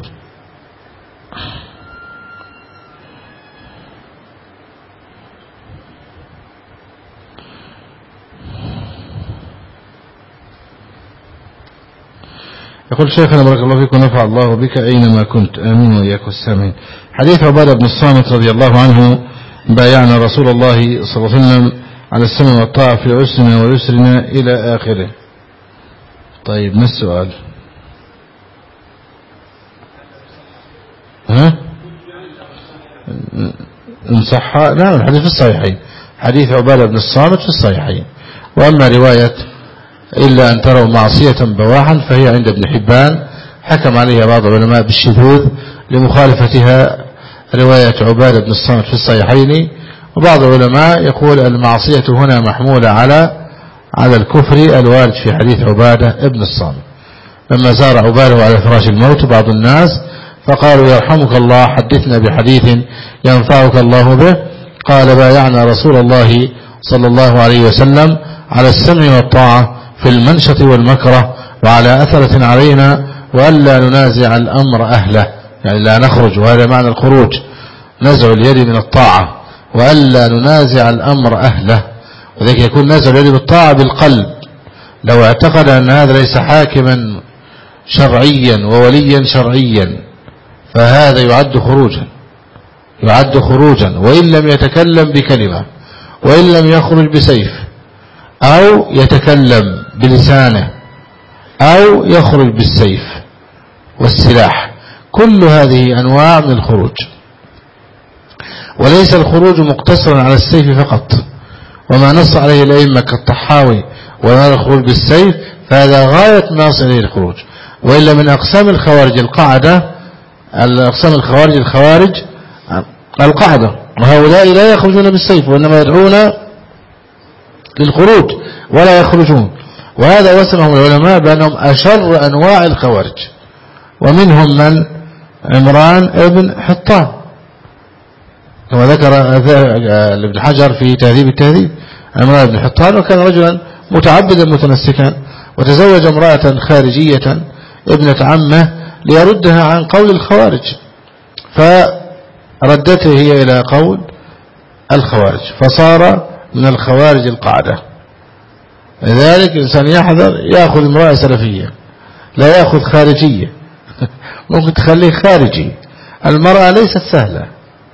يقول شيخنا بارك الله فيك ونفع الله بك أينما كنت، آمين وإياك والسامعين. حديث عبادة بن الصامت رضي الله عنه: بايعنا رسول الله صلى الله عليه وسلم على السمع والطاعة في عسرنا ويسرنا إلى آخره. طيب ما السؤال؟ إن صح؟ نعم، الحديث في الصحيحين، حديث عبادة بن الصامت في الصحيحين. وأما رواية إلا أن تروا معصية بواحا فهي عند ابن حبان، حكم عليها بعض العلماء بالشذوذ لمخالفتها رواية عبادة بن الصامت في الصحيحين. وبعض العلماء يقول المعصية هنا محمولة على الكفر الوارد في حديث عبادة بن الصامت. لما زار عبادة على فراش الموت بعض الناس فقالوا: يرحمك الله، حدثنا بحديث ينفعك الله به. قال: بايعنا رسول الله صلى الله عليه وسلم على السمع والطاعة في المنشط والمكره، وعلى أثرة علينا، وألا ننازع الأمر أهله، يعني لا نخرج، وهذا معنى الخروج، نزع اليد من الطاعة، وألا ننازع الأمر أهله. وذلك يكون نزع اليد بالطاعة بالقلب، لو اعتقد أن هذا ليس حاكما شرعيا ووليا شرعيا فهذا يعد خروجا، وإن لم يتكلم بكلمة، وإن لم يخرج بسيف، أو يتكلم بلسانه، أو يخرج بالسيف والسلاح، كل هذه أنواع من الخروج. وليس الخروج مقتصرا على السيف فقط، وما نص عليه الأئمة كالطحاوي وما الخروج بالسيف فهذا غاية ما يصل إليه الخروج. وإلا من أقسام الخوارج القاعدة، الأقسام الخوارج القاعدة، وهؤلاء لا يخرجون بالسيف وإنما يدعون للخروج ولا يخرجون. وهذا وسمهم العلماء بأنهم أشر أنواع الخوارج. ومنهم من عمران ابن حطان كما ذكر ابن حجر في تهذيب التهذيب. عمران بن حطان وكان رجلا متعبدا متنسكا، وتزوج امرأة خارجية ابنة عمه ليردها عن قول الخوارج، فردته هي إلى قول الخوارج، فصار من الخوارج القاعدة. لذلك الإنسان يحذر، يأخذ امرأة سلفية، لا يأخذ خارجية ممكن تخليه خارجي. المرأة ليست سهلة،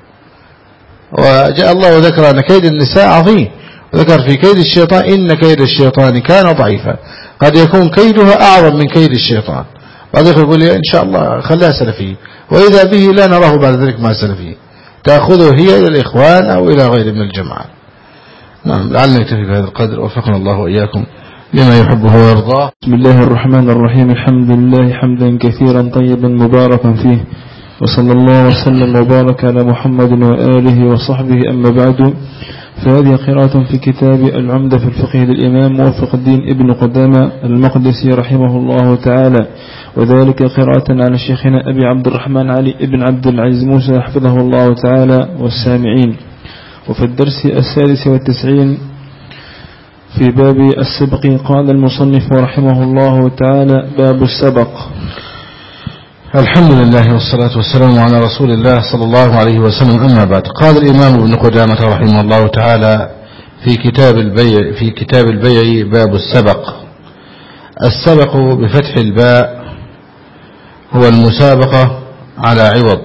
وجاء الله وذكر أن كيد النساء عظيم، وذكر في كيد الشيطان: إن كيد الشيطان كان ضعيفا. قد يكون كيدها أعظم من كيد الشيطان. بعض يقول لي إن شاء الله خليها سلفية، وإذا به لا نراه بعد ذلك مع سلفية، تأخذه هي إلى الإخوان أو إلى غير من الجماعة. نعم، لعلنا نكتفي بهذا القدر، وفقنا الله وإياكم لما يحبه ويرضاه. بسم الله الرحمن الرحيم. الحمد لله حمدا كثيرا طيبا مباركا فيه، وصلى الله وسلم وبارك على محمد وآله وصحبه. أما بعد، فهذه قراءة في كتاب العمدة في الفقه للإمام موفق الدين ابن قدامة المقدسي رحمه الله تعالى، وذلك قراءة على شيخنا أبي عبد الرحمن علي ابن عبد العزيز موسى حفظه الله تعالى والسامعين. وفي الدرس 96 في باب السبق قال المصنف رحمه الله تعالى: باب السبق. الحمد لله والصلاة والسلام على رسول الله صلى الله عليه وسلم. أما بعد، قال الإمام ابن قدامة رحمه الله تعالى في كتاب البيع باب السبق. السبق بفتح الباء هو المسابقة على عوض،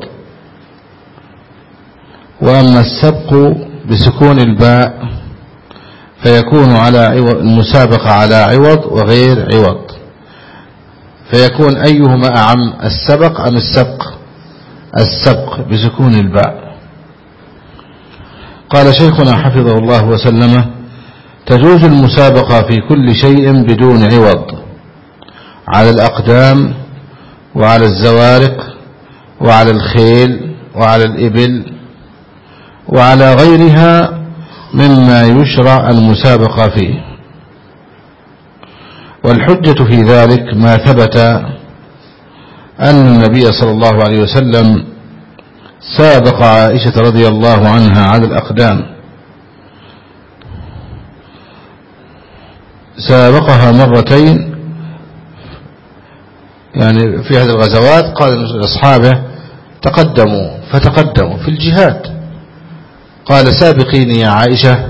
وأما السبق بسكون الباء فيكون على عوض، المسابقة على عوض وغير عوض، فيكون أيهما أعم، السبق أم السبق؟ السبق بسكون الباء. قال شيخنا حفظه الله وسلمه: تجوز المسابقة في كل شيء بدون عوض، على الأقدام وعلى الزوارق وعلى الخيل وعلى الإبل وعلى غيرها مما يشرع المسابقة فيه. والحجة في ذلك ما ثبت أن النبي صلى الله عليه وسلم سابق عائشة رضي الله عنها على الأقدام، سابقها مرتين، يعني في هذه الغزوات قال لأصحابه تقدموا فتقدموا في الجهاد، قال سابقيني يا عائشة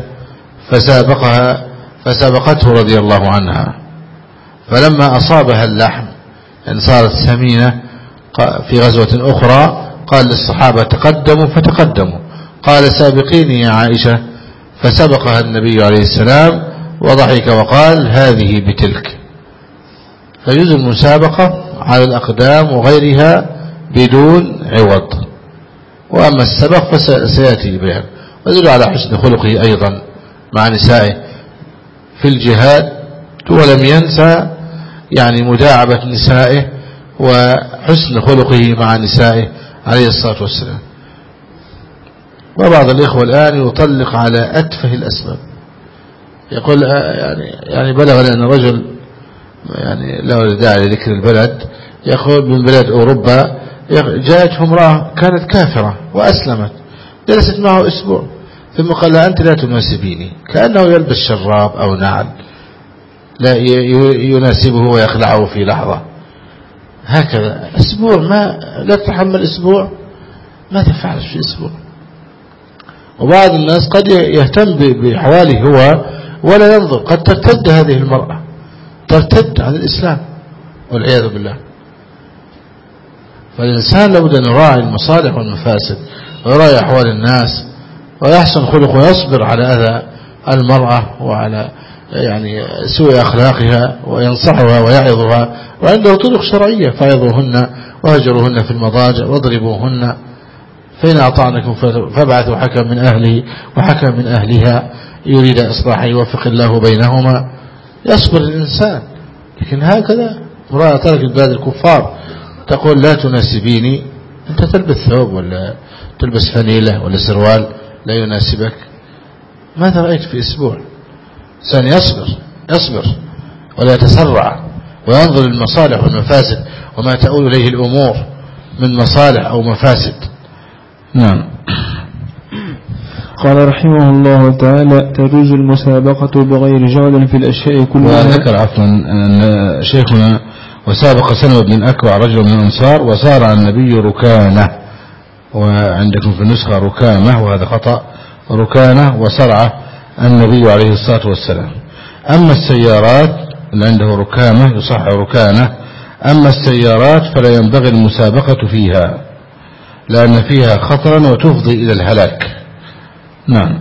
فسابقته رضي الله عنها، فلما أصابها اللحم إن صارت سمينة في غزوة أخرى قال للصحابة تقدموا فتقدموا، قال سابقيني يا عائشة فسبقها النبي عليه السلام وضحك وقال هذه بتلك. فيجوز المسابقة على الأقدام وغيرها بدون عوض. وأما السبق فسيأتي بيان، ويدل على حسن خلقه أيضا مع نسائه في الجهاد، ولم ينسى يعني مداعبة نسائه وحسن خلقه مع نسائه عليه الصلاة والسلام. وبعض الإخوة الآن يطلق على أتفه الأسباب، يقول يعني بلغ أن رجل يعني لا داعي لذكر البلد، يقول من بلاد أوروبا جاءته امرأة كانت كافرة وأسلمت، جلست معه أسبوع ثم قال لها أنت لا تناسبيني، كأنه يلبس شراب أو نعل لا يناسبه ويخلعه في لحظة. هكذا أسبوع ما لا تتحمل أسبوع، ما تفعل في أسبوع. وبعض الناس قد يهتم بحواله هو ولا ينظر، قد ترتد هذه المرأة، ترتد عن الإسلام والعياذ بالله. فالإنسان لابد أن يراعي المصالح والمفاسد ويراعي أحوال الناس ويحسن خلقه ويصبر على أذى المرأة وعلى يعني سوء أخلاقها وينصحها ويعظها، وعنده طرق شرعية فعظوهن وهجروهن في المضاجع واضربوهن، فإن أطعنكم فابعثوا حكم من أهله وحكم من أهلها يريد إصلاحا يوفق الله بينهما. يصبر الإنسان. لكن هكذا امرأة ترك البلاد الكفار تقول لا تناسبيني، أنت تلبس ثوب ولا تلبس فانيلة ولا سروال لا يناسبك، ماذا رأيت في أسبوع؟ إنسان يصبر ولا يتسرع وينظر للمصالح والمفاسد وما تؤول إليه الأمور من مصالح أو مفاسد. نعم. قال رحمه الله تعالى تجوز المسابقة بغير جعل في الأشياء كلها. وذكر عفوا أن شيخنا وسابق سلمة بن الأكوع رجل من الأنصار وسار النبي ركانة، وعندكم في النسخة ركامة وهذا خطأ، ركانة وسرعة النبي عليه الصلاة والسلام. أما السيارات اللي عنده ركامة يصح ركانة، أما السيارات فلا ينبغي المسابقة فيها لأن فيها خطرا وتفضي إلى الهلاك. نعم.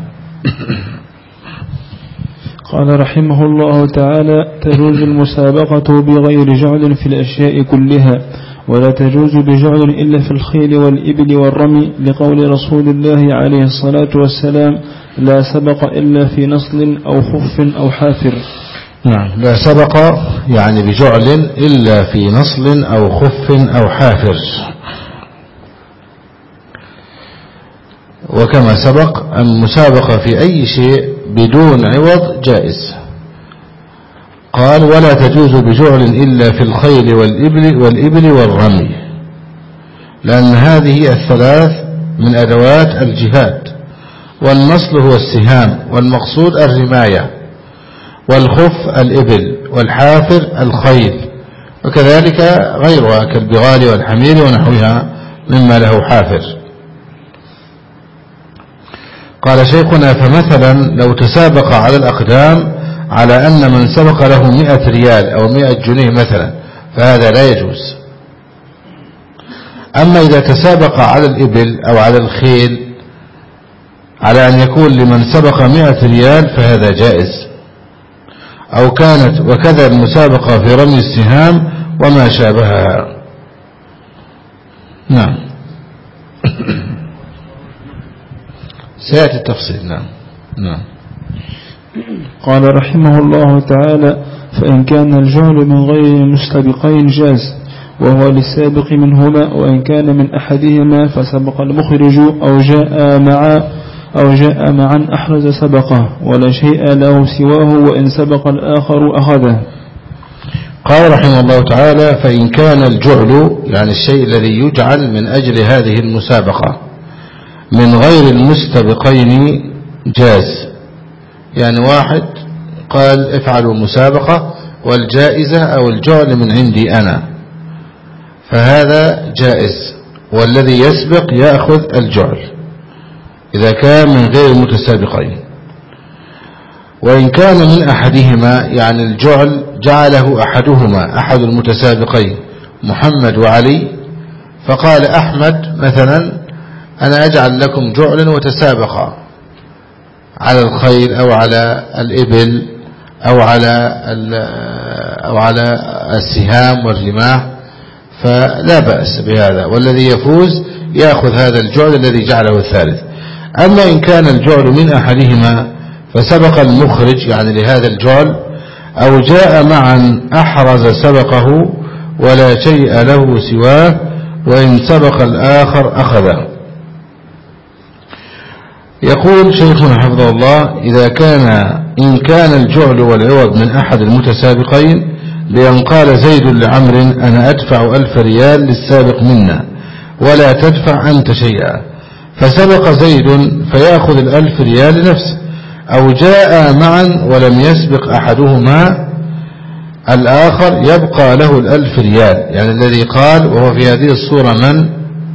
قال رحمه الله تعالى تجوز المسابقة بغير جعل في الأشياء كلها، ولا تجوز بجعل إلا في الخيل والإبل والرمي، لقول رسول الله عليه الصلاة والسلام لا سبق إلا في نصل أو خف أو حافر. نعم، لا سبق يعني بجعل إلا في نصل أو خف أو حافر. وكما سبق المسابقة في أي شيء بدون عوض جائز. قال ولا تجوز بجعل إلا في الخيل والإبل والرمي، لأن هذه الثلاث من أدوات الجهاد، والنصل هو السهام، والمقصود الرماية، والخف الإبل، والحافر الخيل، وكذلك غيرها كالبغال والحمير ونحوها مما له حافر. قال شيخنا فمثلا لو تسابق على الأقدام على أن من سبق له 100 ريال أو 100 جنيه مثلا فهذا لا يجوز. أما إذا تسابق على الإبل أو على الخيل على أن يكون لمن سبق 100 ريال فهذا جائز. أو كانت وكذا المسابقة في رمي السهام وما شابهها. نعم. سيأتي التفصيل. نعم. قال رحمه الله تعالى: فإن كان الجعل من غير المستبقين جاز وهو للسابق منهما، وإن كان من أحدهما فسبق المخرج أو جاء معا أحرز سبقه ولا شيء له سواه، وإن سبق الآخر أخذه. قال رحمه الله تعالى: فإن كان الجعل يعني الشيء الذي يجعل من أجل هذه المسابقة من غير المستبقين جاز، يعني واحد قال افعلوا مسابقة والجائزة أو الجعل من عندي أنا، فهذا جائز، والذي يسبق يأخذ الجعل إذا كان من غير المتسابقين. وإن كان من أحدهما يعني الجعل جعله أحدهما أحد المتسابقين محمد وعلي، فقال أحمد مثلا: أنا أجعل لكم جعلا وتسابقا على الخيل أو على الإبل أو على السهام والرماح، فلا بأس بهذا، والذي يفوز يأخذ هذا الجعل الذي جعله الثالث. أما إن كان الجعل من أحدهما فسبق المخرج يعني لهذا الجعل أو جاء معا أحرز سبقه ولا شيء له سواه، وإن سبق الآخر أخذه. يقول شيخنا حفظه الله: إن كان الجعل والعوض من أحد المتسابقين، بأن قال زيد لعمر: أنا أدفع 1000 ريال للسابق منا ولا تدفع أنت شيئا، فسبق زيد فيأخذ 1000 ريال لنفسه، أو جاء معا ولم يسبق أحدهما الآخر يبقى له 1000 ريال، يعني الذي قال وهو في هذه الصورة من؟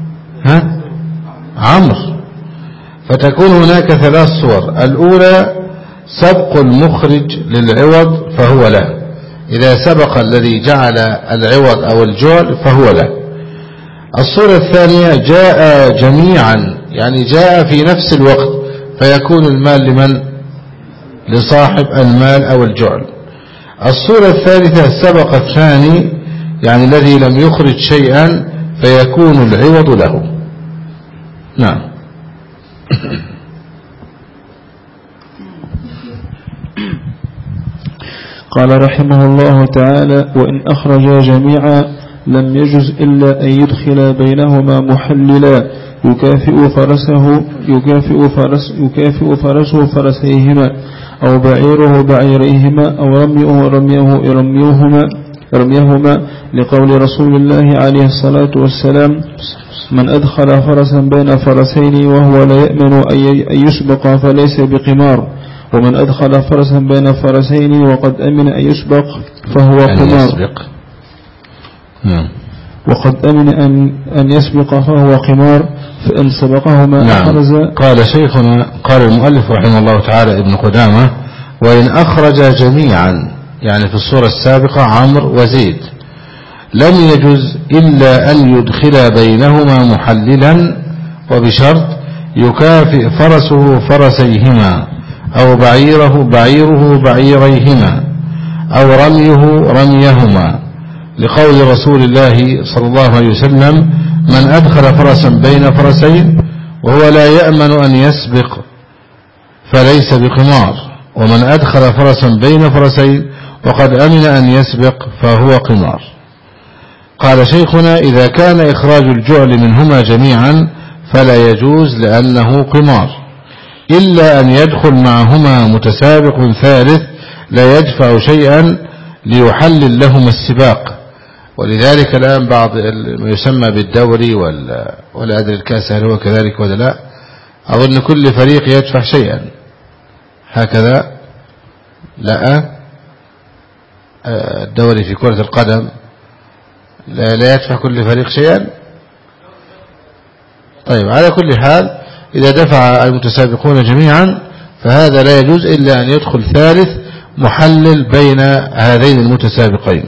عمرو. فتكون هناك 3 صور: الأولى سبق المخرج للعوض فهو له، إذا سبق الذي جعل العوض أو الجعل فهو له. الصورة الثانية جاء جميعا، يعني جاء في نفس الوقت، فيكون المال لمن؟ لصاحب المال أو الجعل. الصورة الثالثة سبق الثاني، يعني الذي لم يخرج شيئا، فيكون العوض له. نعم. قال رحمه الله تعالى: وإن أخرجا جميعا لم يجز إلا أن يدخل بينهما محللا يكافئ فرسه فرسيهما، أو بعيره بعيريهما، أو رميهما، لقول رسول الله عليه الصلاة والسلام: من أدخل فرسا بين فرسين وهو لا يأمن أن يسبق فليس بقمار، ومن أدخل فرسا بين فرسين وقد أمن أن يسبق فهو قمار. وقد أمن أن يسبق فهو قمار، فإن سبقهما أحرز. قال المؤلف رحمه الله تعالى ابن قدامة: وإن أخرج جميعا، يعني في الصورة السابقة عمرو وزيد، لم يجز إلا أن يدخل بينهما محللا، وبشرط يكافئ فرسه فرسيهما، أو بعيره بعيريهما، أو رميه رميهما، لقول رسول الله صلى الله عليه وسلم: من أدخل فرسا بين فرسين وهو لا يأمن أن يسبق فليس بقمار، ومن أدخل فرسا بين فرسين وقد أمن أن يسبق فهو قمار. قال شيخنا: إذا كان إخراج الجعل منهما جميعا فلا يجوز لأنه قمار، إلا أن يدخل معهما متسابق ثالث لا يدفع شيئا ليحلل لهما السباق. ولذلك الآن بعض ما يسمى بالدوري ولا أدري الكاس هل هو كذلك ولا لا، أظن كل فريق يدفع شيئا هكذا. لا، الدوري في كرة القدم لا يدفع كل فريق شيئا. طيب، على كل حال إذا دفع المتسابقون جميعا فهذا لا يجوز إلا أن يدخل ثالث محلل بين هذين المتسابقين.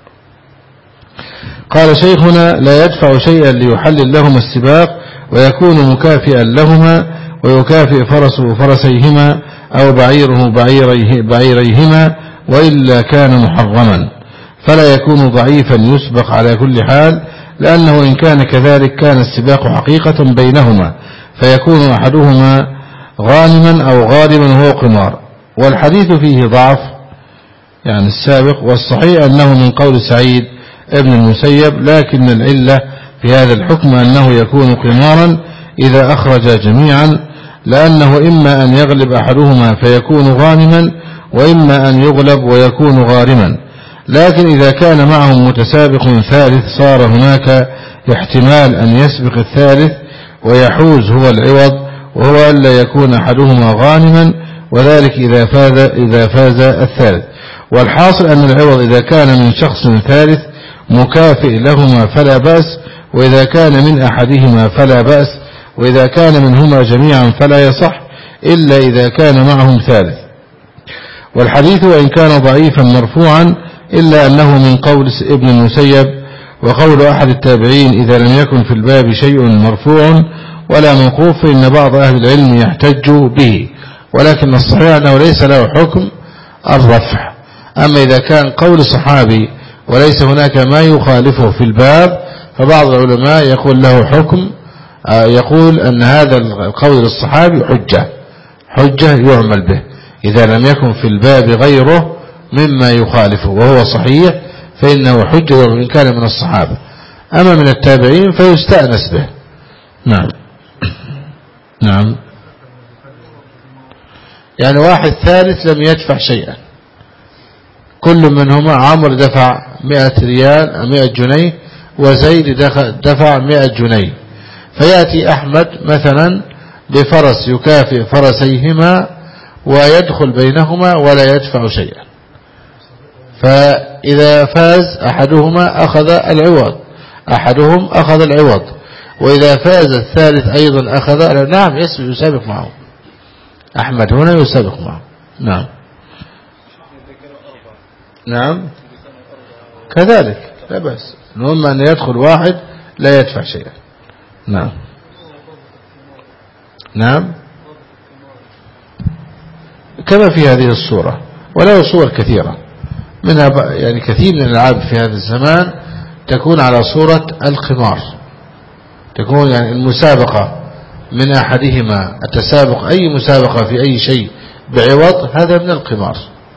قال شيخنا: لا يدفع شيئا ليحلل لهما السباق، ويكون مكافئا لهما، ويكافئ فرسه فرسيهما، أو بعيره بعيريهما، وإلا كان محرما، فلا يكون ضعيفا يسبق على كل حال، لأنه إن كان كذلك كان السباق حقيقة بينهما، فيكون أحدهما غانما أو غالبا وهو قمار، والحديث فيه ضعف يعني السابق، والصحيح أنه من قول سعيد ابن المسيب، لكن العلة في هذا الحكم أنه يكون قمارا إذا أخرج جميعا، لأنه إما أن يغلب أحدهما فيكون غانما، وإما أن يغلب ويكون غارما. لكن إذا كان معهم متسابق ثالث صار هناك احتمال أن يسبق الثالث ويحوز هو العوض، وهو ألا يكون أحدهما غانما، وذلك إذا فاز الثالث. والحاصل أن العوض إذا كان من شخص ثالث مكافئ لهما فلا بأس، وإذا كان من أحدهما فلا بأس، وإذا كان منهما جميعا فلا يصح إلا إذا كان معهم ثالث. والحديث وإن كان ضعيفا مرفوعا إلا أنه من قول ابن المسيب وقول أحد التابعين إذا لم يكن في الباب شيء مرفوع ولا موقوف فإن بعض أهل العلم يحتج به، ولكن الصحيح أنه ليس له حكم الرفع. أما إذا كان قول صحابي وليس هناك ما يخالفه في الباب فبعض العلماء يقول له حكم، يقول أن هذا القول الصحابي حجة يعمل به إذا لم يكن في الباب غيره مما يخالفه، وهو صحيح فإنه حجة وإن كان من الصحابة. أما من التابعين فيستأنس به. نعم يعني واحد ثالث لم يدفع شيئا، كل منهما عمرو دفع 100 ريال 100 جنيه وزيد دفع 100 جنيه، فيأتي أحمد مثلا بفرس يكافئ فرسيهما ويدخل بينهما ولا يدفع شيئا، فإذا فاز أحدهما أخذ العوض، وإذا فاز الثالث أيضا أخذ. نعم يسابق معه أحمد هنا يسابق معه. نعم كذلك لا بأس، المهم أن يدخل واحد لا يدفع شيئا. نعم كما في هذه الصورة، وله صور كثيرة منها يعني كثير من الألعاب في هذا الزمان تكون على صورة القمار، تكون يعني المسابقة من أحدهما التسابق، أي مسابقة في أي شيء بعوض هذا من القمار.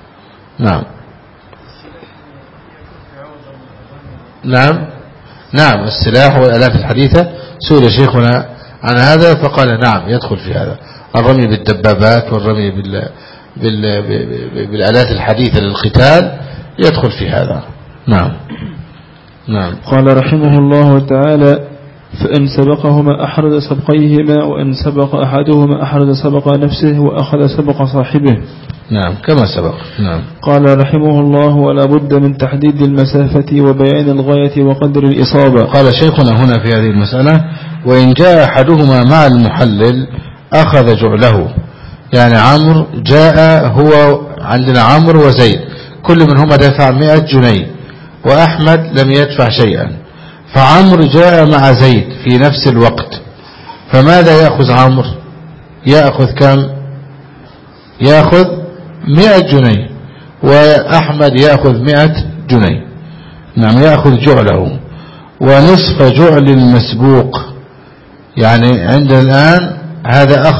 نعم السلاح والآلات الحديثة سئل شيخنا عن هذا فقال نعم يدخل في هذا، الرمي بالدبابات والرمي بالآلات الحديثة للقتال يدخل في هذا. نعم قال رحمه الله تعالى: فإن سبقهما أحرز سبقيهما، وإن سبق أحدهما أحرز سبق نفسه وأخذ سبق صاحبه. نعم كما سبق. قال رحمه الله: ولا بد من تحديد المسافة وبيان الغاية وقدر الإصابة. قال شيخنا هنا في هذه المسألة: وإن جاء أحدهما مع المحلل أخذ جعله، يعني عمرو جاء، هو عندنا عمرو وزيد كل منهما دفع 100 جنيه وأحمد لم يدفع شيئا، فعمرو جاء مع زيد في نفس الوقت، فماذا يأخذ عمرو؟ يأخذ كم؟ يأخذ 100 جنيه، وأحمد يأخذ 100 جنيه. نعم يأخذ جعله ونصف جعل المسبوق، يعني عندنا الآن هذا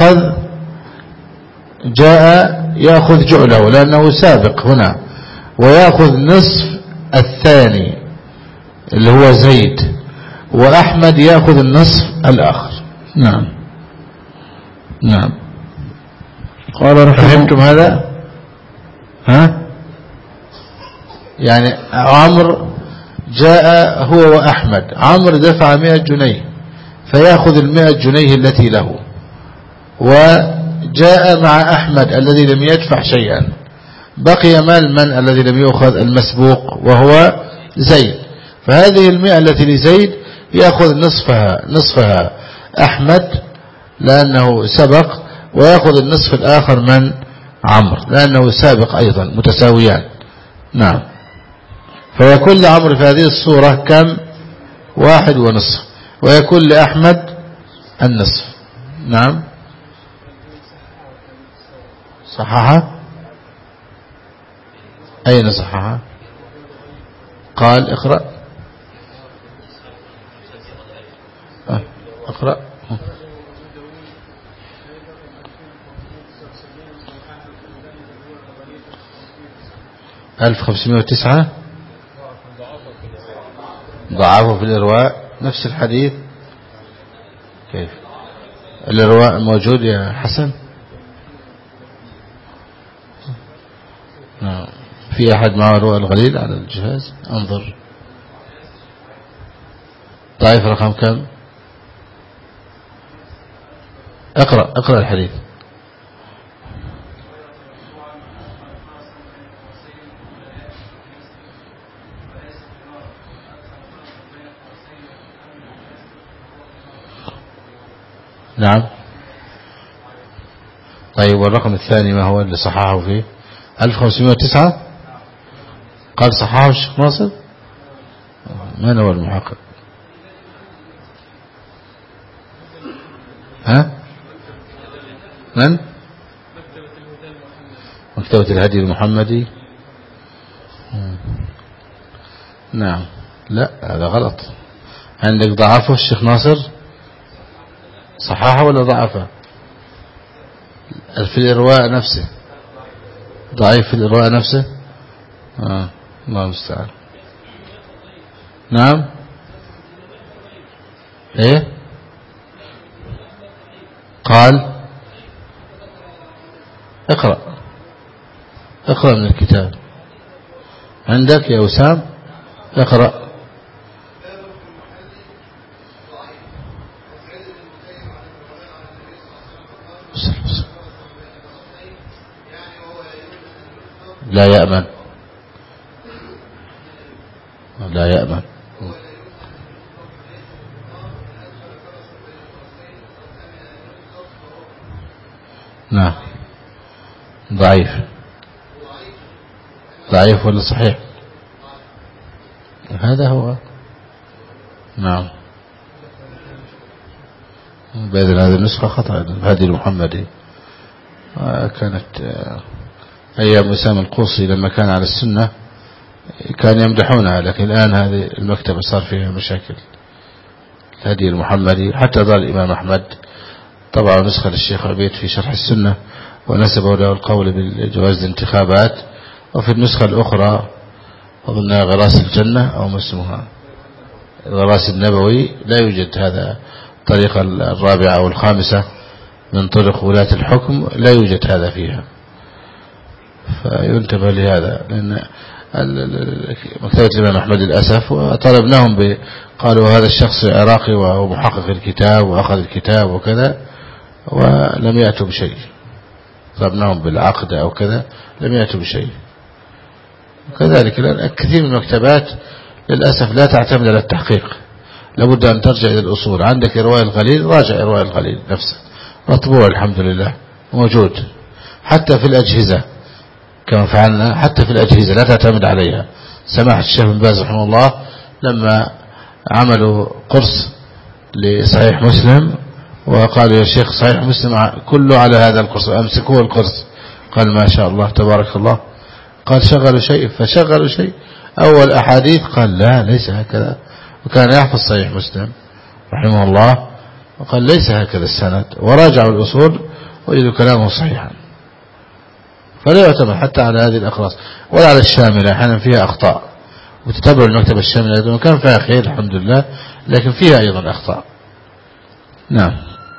جاء يأخذ جعله لأنه سابق هنا، ويأخذ نصف الثاني اللي هو زيد، وأحمد يأخذ النصف الآخر. نعم قال فهمتم هذا؟ يعني عمرو جاء هو وأحمد، عمرو دفع 100 جنيه فيأخذ 100 جنيه التي له، وجاء مع أحمد الذي لم يدفع شيئا، بقي مال من الذي لم يأخذ؟ المسبوق وهو زيد، فهذه 100 التي لزيد يأخذ نصفها أحمد لأنه سبق، ويأخذ النصف الآخر من عمرو لأنه سابق أيضا متساويان. نعم فيكون لعمرو في هذه الصورة كم؟ 1.5، ويكون لأحمد النصف. نعم صححها؟ أين صححها؟ قال اقرأ. اقرأ. 1509 ضعفه في الإرواء. نفس الحديث كيف الإرواء موجود يا حسن؟ نعم. في أحد معه إرواء الغليل على الجهاز؟ انظر. ضعيف رقم كم؟ اقرأ الحديث. نعم. طيب والرقم الثاني ما هو اللي صححه فيه؟ 1509 قال صححه الشيخ ناصر. من هو المحقق؟ ها؟ من؟ مكتبة الهدي المحمدي. نعم. لا هذا غلط. عندك ضعفه الشيخ ناصر، صححه ولا ضعفه؟ في الإرواء نفسه ضعيف، في الإرواء نفسه. الله المستعان. نعم. ايه قال؟ اقرأ من الكتاب عندك يا وسام، اقرأ. لا يأمن. نعم. ضعيف ولا صحيح؟ هذا هو. نعم. بإذن هذه النسخة خطأ. هذه المحمدي كانت أيام وسام القوصي لما كان على السنة كان يمدحونها، لكن الآن هذه المكتبة صار فيها مشاكل. هذه المحمدي حتى ضال الإمام أحمد طبعا نسخة للشيخ عبيد في شرح السنة ونسبه له القول بالجواز الانتخابات. وفي النسخة الأخرى أظن غراس الجنة أو ما اسمها الغراس النبوي لا يوجد هذا. الطريقة الرابعة أو الخامسة من طرق ولاة الحكم لا يوجد هذا فيها، فينتبه لهذا. لأن مكتبة الإمام أحمد للأسف وطلبناهم قالوا هذا الشخص عراقي وهو محقق الكتاب وأخذ الكتاب وكذا، ولم يأتوا بشيء. طلبناهم بالعقد أو كذا لم يأتوا بشيء. وكذلك كثير من المكتبات للأسف لا تعتمد على التحقيق، لابد أن ترجع إلى الأصول. عندك إرواء الغليل، راجع إرواء الغليل نفسه مطبوع الحمد لله موجود. حتى في الأجهزة كما فعلنا، حتى في الأجهزة لا تعتمد عليها. سماحة الشيخ بن باز رحمه الله لما عملوا قرص لصحيح مسلم وقالوا يا شيخ صحيح مسلم كله على هذا القرص، أمسكوه القرص. قال ما شاء الله تبارك الله. قال شغلوا شيء، فشغلوا شيء أول أحاديث قال لا ليس هكذا، وكان يحفظ صحيح مسلم رحمه الله وقال ليس هكذا السند، وراجعوا الأصول وجدوا كلامه صحيحا. فلا يعتمد حتى على هذه الأقراص ولا على الشاملة، أحيانا فيها أخطاء، وتتبع المكتبة الشاملة وكان فيها خير الحمد لله، لكن فيها أيضا أخطاء. نعم.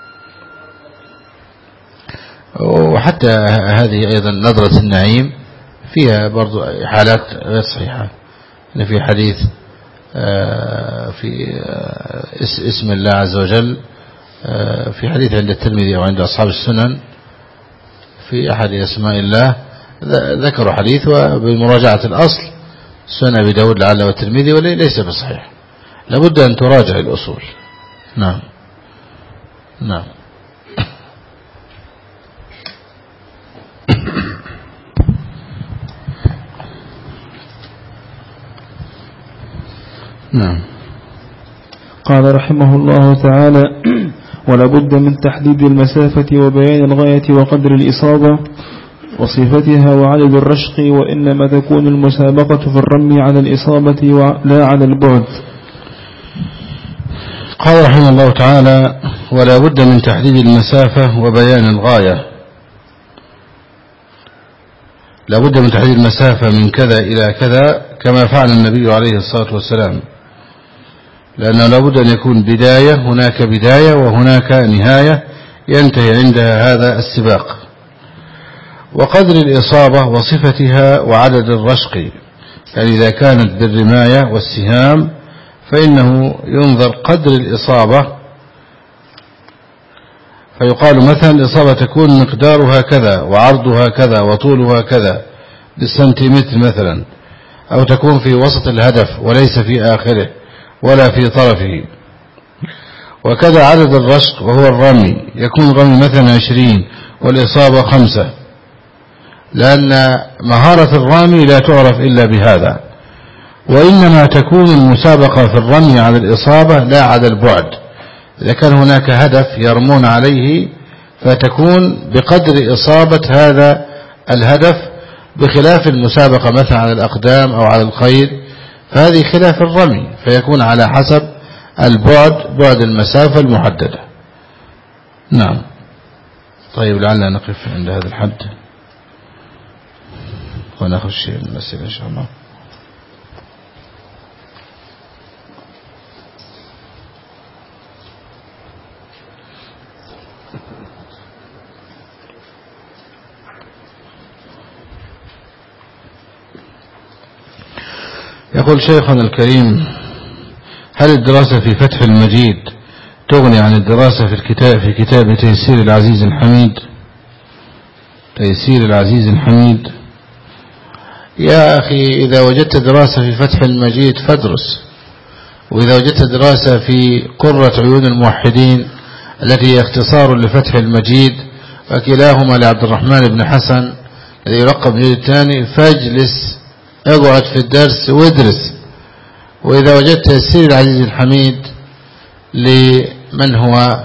وحتى هذه أيضا نظرة النعيم فيها برضو حالات غير صحيحة. إن في حديث في اسم الله عز وجل في حديث عند الترمذي أو عند أصحاب السنن في أحد أسماء الله ذكروا حديث وبمراجعة الأصل سنن أبي داود لعله والترمذي وليس بصحيح، لابد أن تراجع الأصول. نعم. نعم. نعم. قال رحمه الله تعالى ولا بد من تحديد المسافة وبيان الغاية وقدر الإصابة وصفتها وعدد الرشق، وإنما تكون المسابقة في الرمي على الإصابة لا على البعد. قال رحمه الله تعالى ولا بد من تحديد المسافة وبيان الغاية. لابد من تحديد المسافة من كذا إلى كذا كما فعل النبي عليه الصلاة والسلام، لأنه لابد أن يكون بداية، هناك بداية وهناك نهاية ينتهي عندها هذا السباق. وقدر الإصابة وصفتها وعدد الرشق، يعني إذا كانت بالرماية والسهام فإنه ينظر قدر الإصابة، فيقال مثلا الإصابة تكون مقدارها كذا وعرضها كذا وطولها كذا بالسنتيمتر مثلا، أو تكون في وسط الهدف وليس في آخره ولا في طرفه. وكذا عدد الرشق وهو الرمي، يكون الرمي مثلا 20 والإصابة 5، لأن مهارة الرامي لا تعرف إلا بهذا. وإنما تكون المسابقة في الرمي على الإصابة لا على البعد. إذا كان هناك هدف يرمون عليه فتكون بقدر إصابة هذا الهدف، بخلاف المسابقة مثلا على الأقدام أو على الخيل، فهذه خلاف الرمي، فيكون على حسب البعد، بعد المسافة المحددة. نعم. طيب لعلنا نقف عند هذا الحد ونأخذ شيء من الأسئلة إن شاء الله. يقول شيخنا الكريم: هل الدراسة في فتح المجيد تغني عن الدراسة في كتاب تيسير العزيز الحميد؟ تيسير العزيز الحميد يا أخي، إذا وجدت دراسة في فتح المجيد فادرس، وإذا وجدت دراسة في قرة عيون الموحدين التي هي اختصار لفتح المجيد، وكلاهما لعبد الرحمن بن حسن الذي يلقب بالمجيد الثاني، فاجلس اقعد في الدرس وادرس. وإذا وجدت تيسير العزيز الحميد لمن هو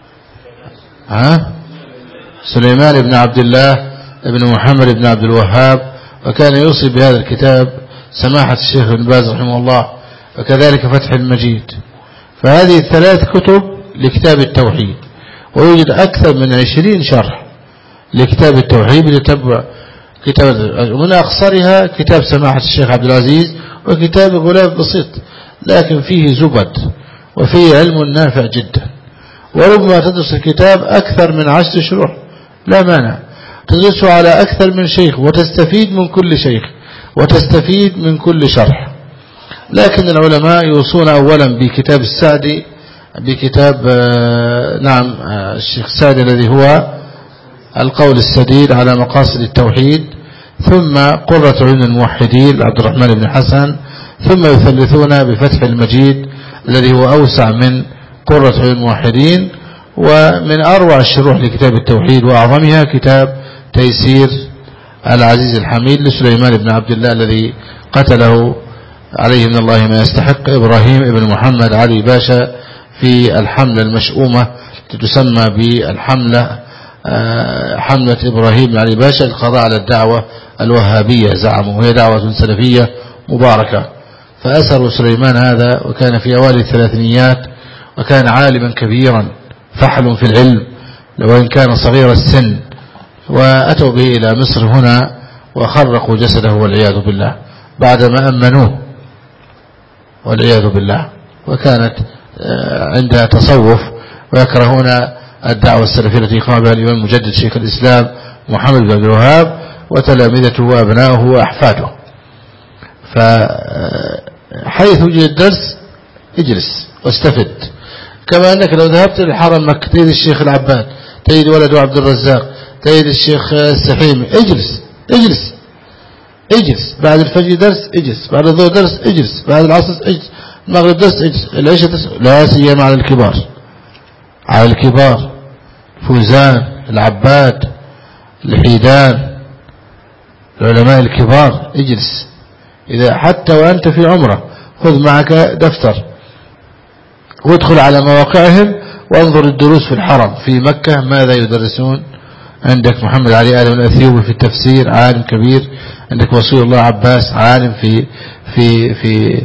سليمان بن عبد الله بن محمد بن عبد الوهاب، وكان يوصي بهذا الكتاب سماحة الشيخ ابن باز رحمه الله، وكذلك فتح المجيد. فهذه 3 كتب لكتاب التوحيد، ويوجد أكثر من 20 شرح لكتاب التوحيد بتتبع كتاب، من أقصرها كتاب سماحة الشيخ عبد العزيز، وكتاب غلاف بسيط لكن فيه زبد وفيه علم نافع جدا. وربما تدرس الكتاب أكثر من 10 شروح، لا مانع تدرسه على أكثر من شيخ وتستفيد من كل شيخ وتستفيد من كل شرح. لكن العلماء يوصون أولا بكتاب السعدي، بكتاب الشيخ السعدي الذي هو القول السديد على مقاصد التوحيد، ثم قرة عيون الموحدين عبد الرحمن بن حسن، ثم يثلثون بفتح المجيد الذي هو أوسع من قرة عيون الموحدين. ومن أروع الشروح لكتاب التوحيد وأعظمها كتاب تيسير العزيز الحميد لسليمان بن عبد الله الذي قتله عليه من الله ما يستحق إبراهيم بن محمد علي باشا في الحملة المشؤومة تسمى بالحملة حملة إبراهيم علي باشا القضاء على الدعوة الوهابية، زعموا وهي دعوة سلفية مباركة. فأسروا سليمان هذا، وكان في أوائل الثلاثينيات، وكان عالما كبيرا فحل في العلم وإن كان صغير السن، وأتوا به إلى مصر هنا وخرقوا جسده والعياذ بالله بعدما أمنوه والعياذ بالله. وكانت عندها تصوف ويكرهون الدعوة السلفية التي قام بها الإمام المجدد شيخ الإسلام محمد بن عبد الوهاب وتلامذته وأبنائه وأحفاده. فحيث وجد الدرس اجلس واستفد، كما أنك لو ذهبت للحرم مكة تجد الشيخ العباد، تجد ولده عبد الرزاق، تجد الشيخ السحيمي، اجلس اجلس اجلس. بعد الفجر درس اجلس، بعد الظهر درس اجلس، بعد العصر اجلس، المغرب درس اجلس، العشاء درس، لا سيما على الكبار، على الكبار فوزان، العباد، الحيدان، العلماء الكبار اجلس. إذا حتى وأنت في عمرة خذ معك دفتر وادخل على مواقعهم وانظر الدروس في الحرم في مكة ماذا يدرسون. عندك محمد علي آدم الأثيوبي في التفسير عالم كبير، عندك وصي الله عباس عالم في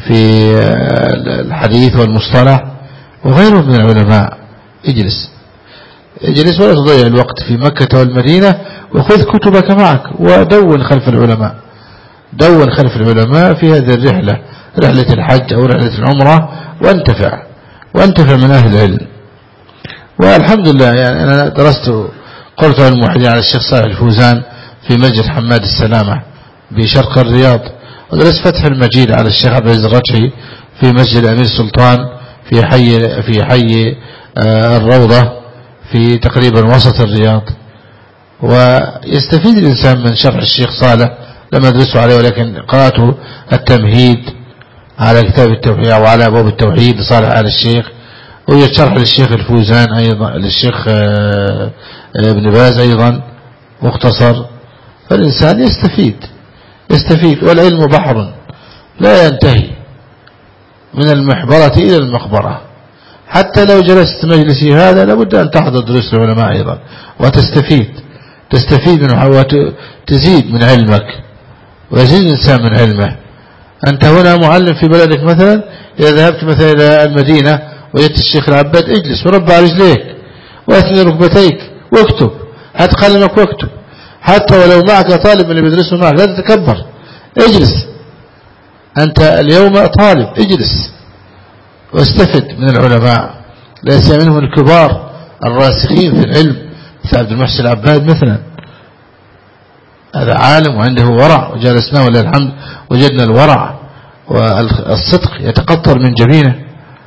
الحديث والمصطلح، وغيره من العلماء. اجلس اجلس ولا تضيع الوقت في مكة والمدينة وخذ كتبك معك ودون خلف العلماء، دون خلف العلماء في هذه الرحلة، رحلة الحج أو رحلة العمرة، وانتفع من أهل العلم. والحمد لله يعني أنا درست قلت الموحدين على الشيخ صالح الفوزان في مسجد حماد السلامة بشرق الرياض، ودرست فتح المجيد على الشيخ عبد العزيز الرجحي في مسجد الأمير سلطان في حي الروضة في تقريبا وسط الرياض. ويستفيد الإنسان من شرح الشيخ صالح، لم أدرسه عليه ولكن قرأته التمهيد على كتاب التوحيد أو على أبواب التوحيد لصالح آل الشيخ، ويوجد شرح للشيخ الفوزان أيضا، للشيخ ابن باز أيضا مختصر. فالإنسان يستفيد والعلم بحر لا ينتهي من المحبرة إلى المقبرة. حتى لو جلست مجلسي هذا لابد أن تحضر دروس العلماء أيضا تستفيد منه وتزيد من علمك ويزيد الإنسان من علمه. أنت هنا معلم في بلدك مثلا، إذا ذهبت مثلا إلى المدينة وجدت الشيخ العباد، اجلس وربع رجليك واثني ركبتيك واكتب، هات قلمك واكتب، حتى ولو معك طالب من اللي بيدرسه معك لا تتكبر، اجلس، أنت اليوم طالب، اجلس واستفد من العلماء، ليس منهم الكبار الراسخين في العلم مثل عبد المحسن العباد مثلا، هذا عالم وعنده ورع، وجالسناه ولله الحمد وجدنا الورع والصدق يتقطر من جبينه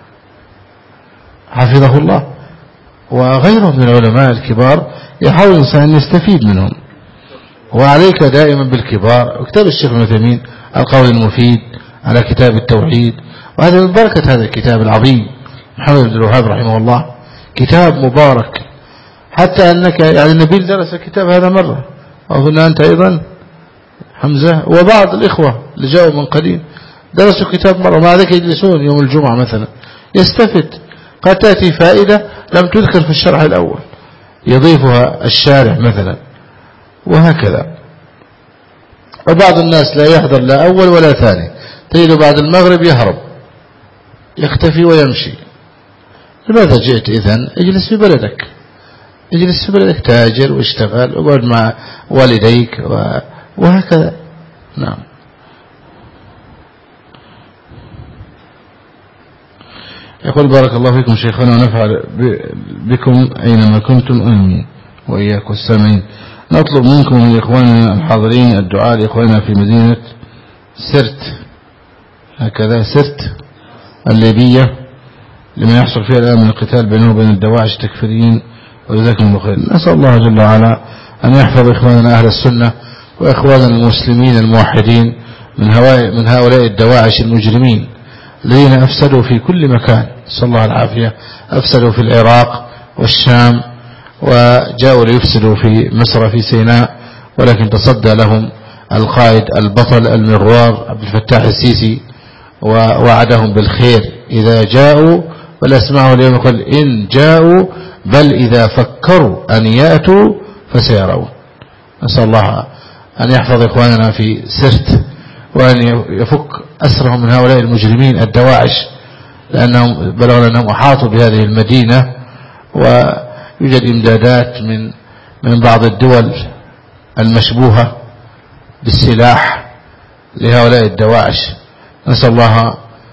حفظه الله. وغيرهم من العلماء الكبار يحاول الإنسان أن يستفيد منهم. وعليك دائما بالكبار، وكتاب الشيخ ابن عثيمين القول المفيد على كتاب التوحيد، وهذا من بركة هذا الكتاب العظيم محمد بن الوهاب رحمه الله، كتاب مبارك. حتى أنك يعني النبيل درس الكتاب هذا مرة، أظن أنت أيضا حمزة وبعض الإخوة اللي جاءوا من قديم درسوا كتاب مرة، مع ذلك يجلسون يوم الجمعة مثلا يستفد، قد تأتي فائدة لم تذكر في الشرح الأول يضيفها الشارح مثلا، وهكذا. وبعض الناس لا يحضر لا أول ولا ثاني، تجد بعد المغرب يهرب يختفي ويمشي. لماذا جئت إذن؟ اجلس في بلدك، تاجر واشتغل وقعد مع والديك وهكذا. نعم. يقول بارك الله فيكم شيخنا ونفع بكم أينما كنتم، آمين وإياكم السامعين. نطلب منكم من إخواننا الحاضرين الدعاء لإخواننا في مدينة سرت الليبية لما يحصل فيها الآن من القتال بينه وبين الدواعش التكفيريين، وجزاكم الله خير. نسأل الله جل وعلا أن يحفظ إخواننا أهل السنة وإخواننا المسلمين الموحدين من هؤلاء الدواعش المجرمين الذين أفسدوا في كل مكان، صلى الله العافية. أفسدوا في العراق والشام، وجاءوا ليفسدوا في مصر في سيناء، ولكن تصدى لهم القائد البطل المغوار عبد الفتاح السيسي ووعدهم بالخير إذا جاءوا، بل اسمعوا اليوم يقول إن جاءوا بل إذا فكروا أن يأتوا فسيرون. نسأل الله أن يحفظ إخواننا في سرت وأن يفك أسرهم من هؤلاء المجرمين الدواعش، لأنهم بلغنا أنهم أحاطوا بهذه المدينة، ويوجد إمدادات من بعض الدول المشبوهة بالسلاح لهؤلاء الدواعش. نسأل الله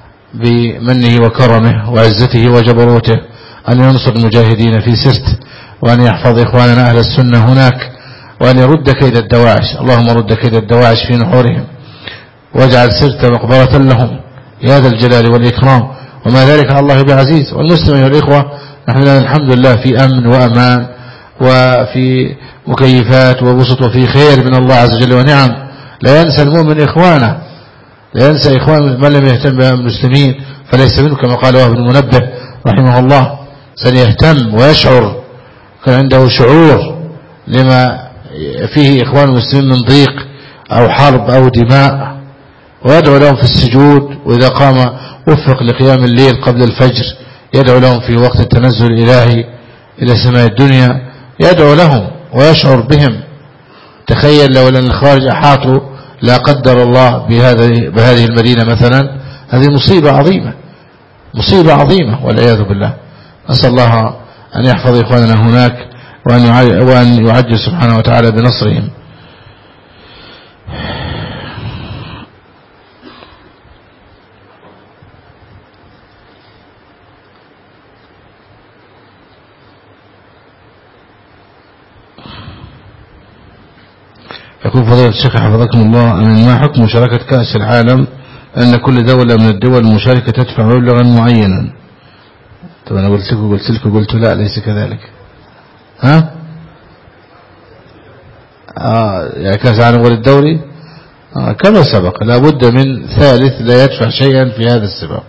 بمنه وكرمه وعزته وجبروته أن ينصر المجاهدين في سرت، وأن يحفظ إخواننا أهل السنة هناك، وأن يرد كيد الدواعش. اللهم رد كيد الدواعش في نحورهم، واجعل سرت مقبرة لهم يا ذا الجلال والإكرام، وما ذلك على الله بعزيز. والمسلمين والإخوة نحن الحمد لله في أمن وأمان وفي مكيفات وبسط وفي خير من الله عز وجل ونعم. لا ينسى المؤمن إخوانه، لا ينسى إخوان من لم يهتم بالمسلمين فليس منه، كما قال وهب بن منبه رحمه الله. سيهتم ويشعر، كان عنده شعور لما فيه إخوان المسلمين من ضيق أو حرب أو دماء، ويدعو لهم في السجود، وإذا قام وفق لقيام الليل قبل الفجر يدعو لهم في وقت التنزل الإلهي إلى سماء الدنيا، يدعو لهم ويشعر بهم. تخيل لو أن الخارج أحاطوا لا قدر الله بهذه المدينة مثلا، هذه مصيبة عظيمة والعياذ بالله. نسأل الله أن يحفظ إخواننا هناك وأن يعجل سبحانه وتعالى بنصرهم. يقول فضيلة الشيخ حفظكم الله، أن ما حكم مشاركة كأس العالم أن كل دولة من الدول المشاركة تدفع مبلغا معينا؟ طب أنا قلت لا ليس كذلك. ها يعني كأس العالم وللدوري كما سبق لا بد من ثالث لا يدفع شيئا في هذا السباق.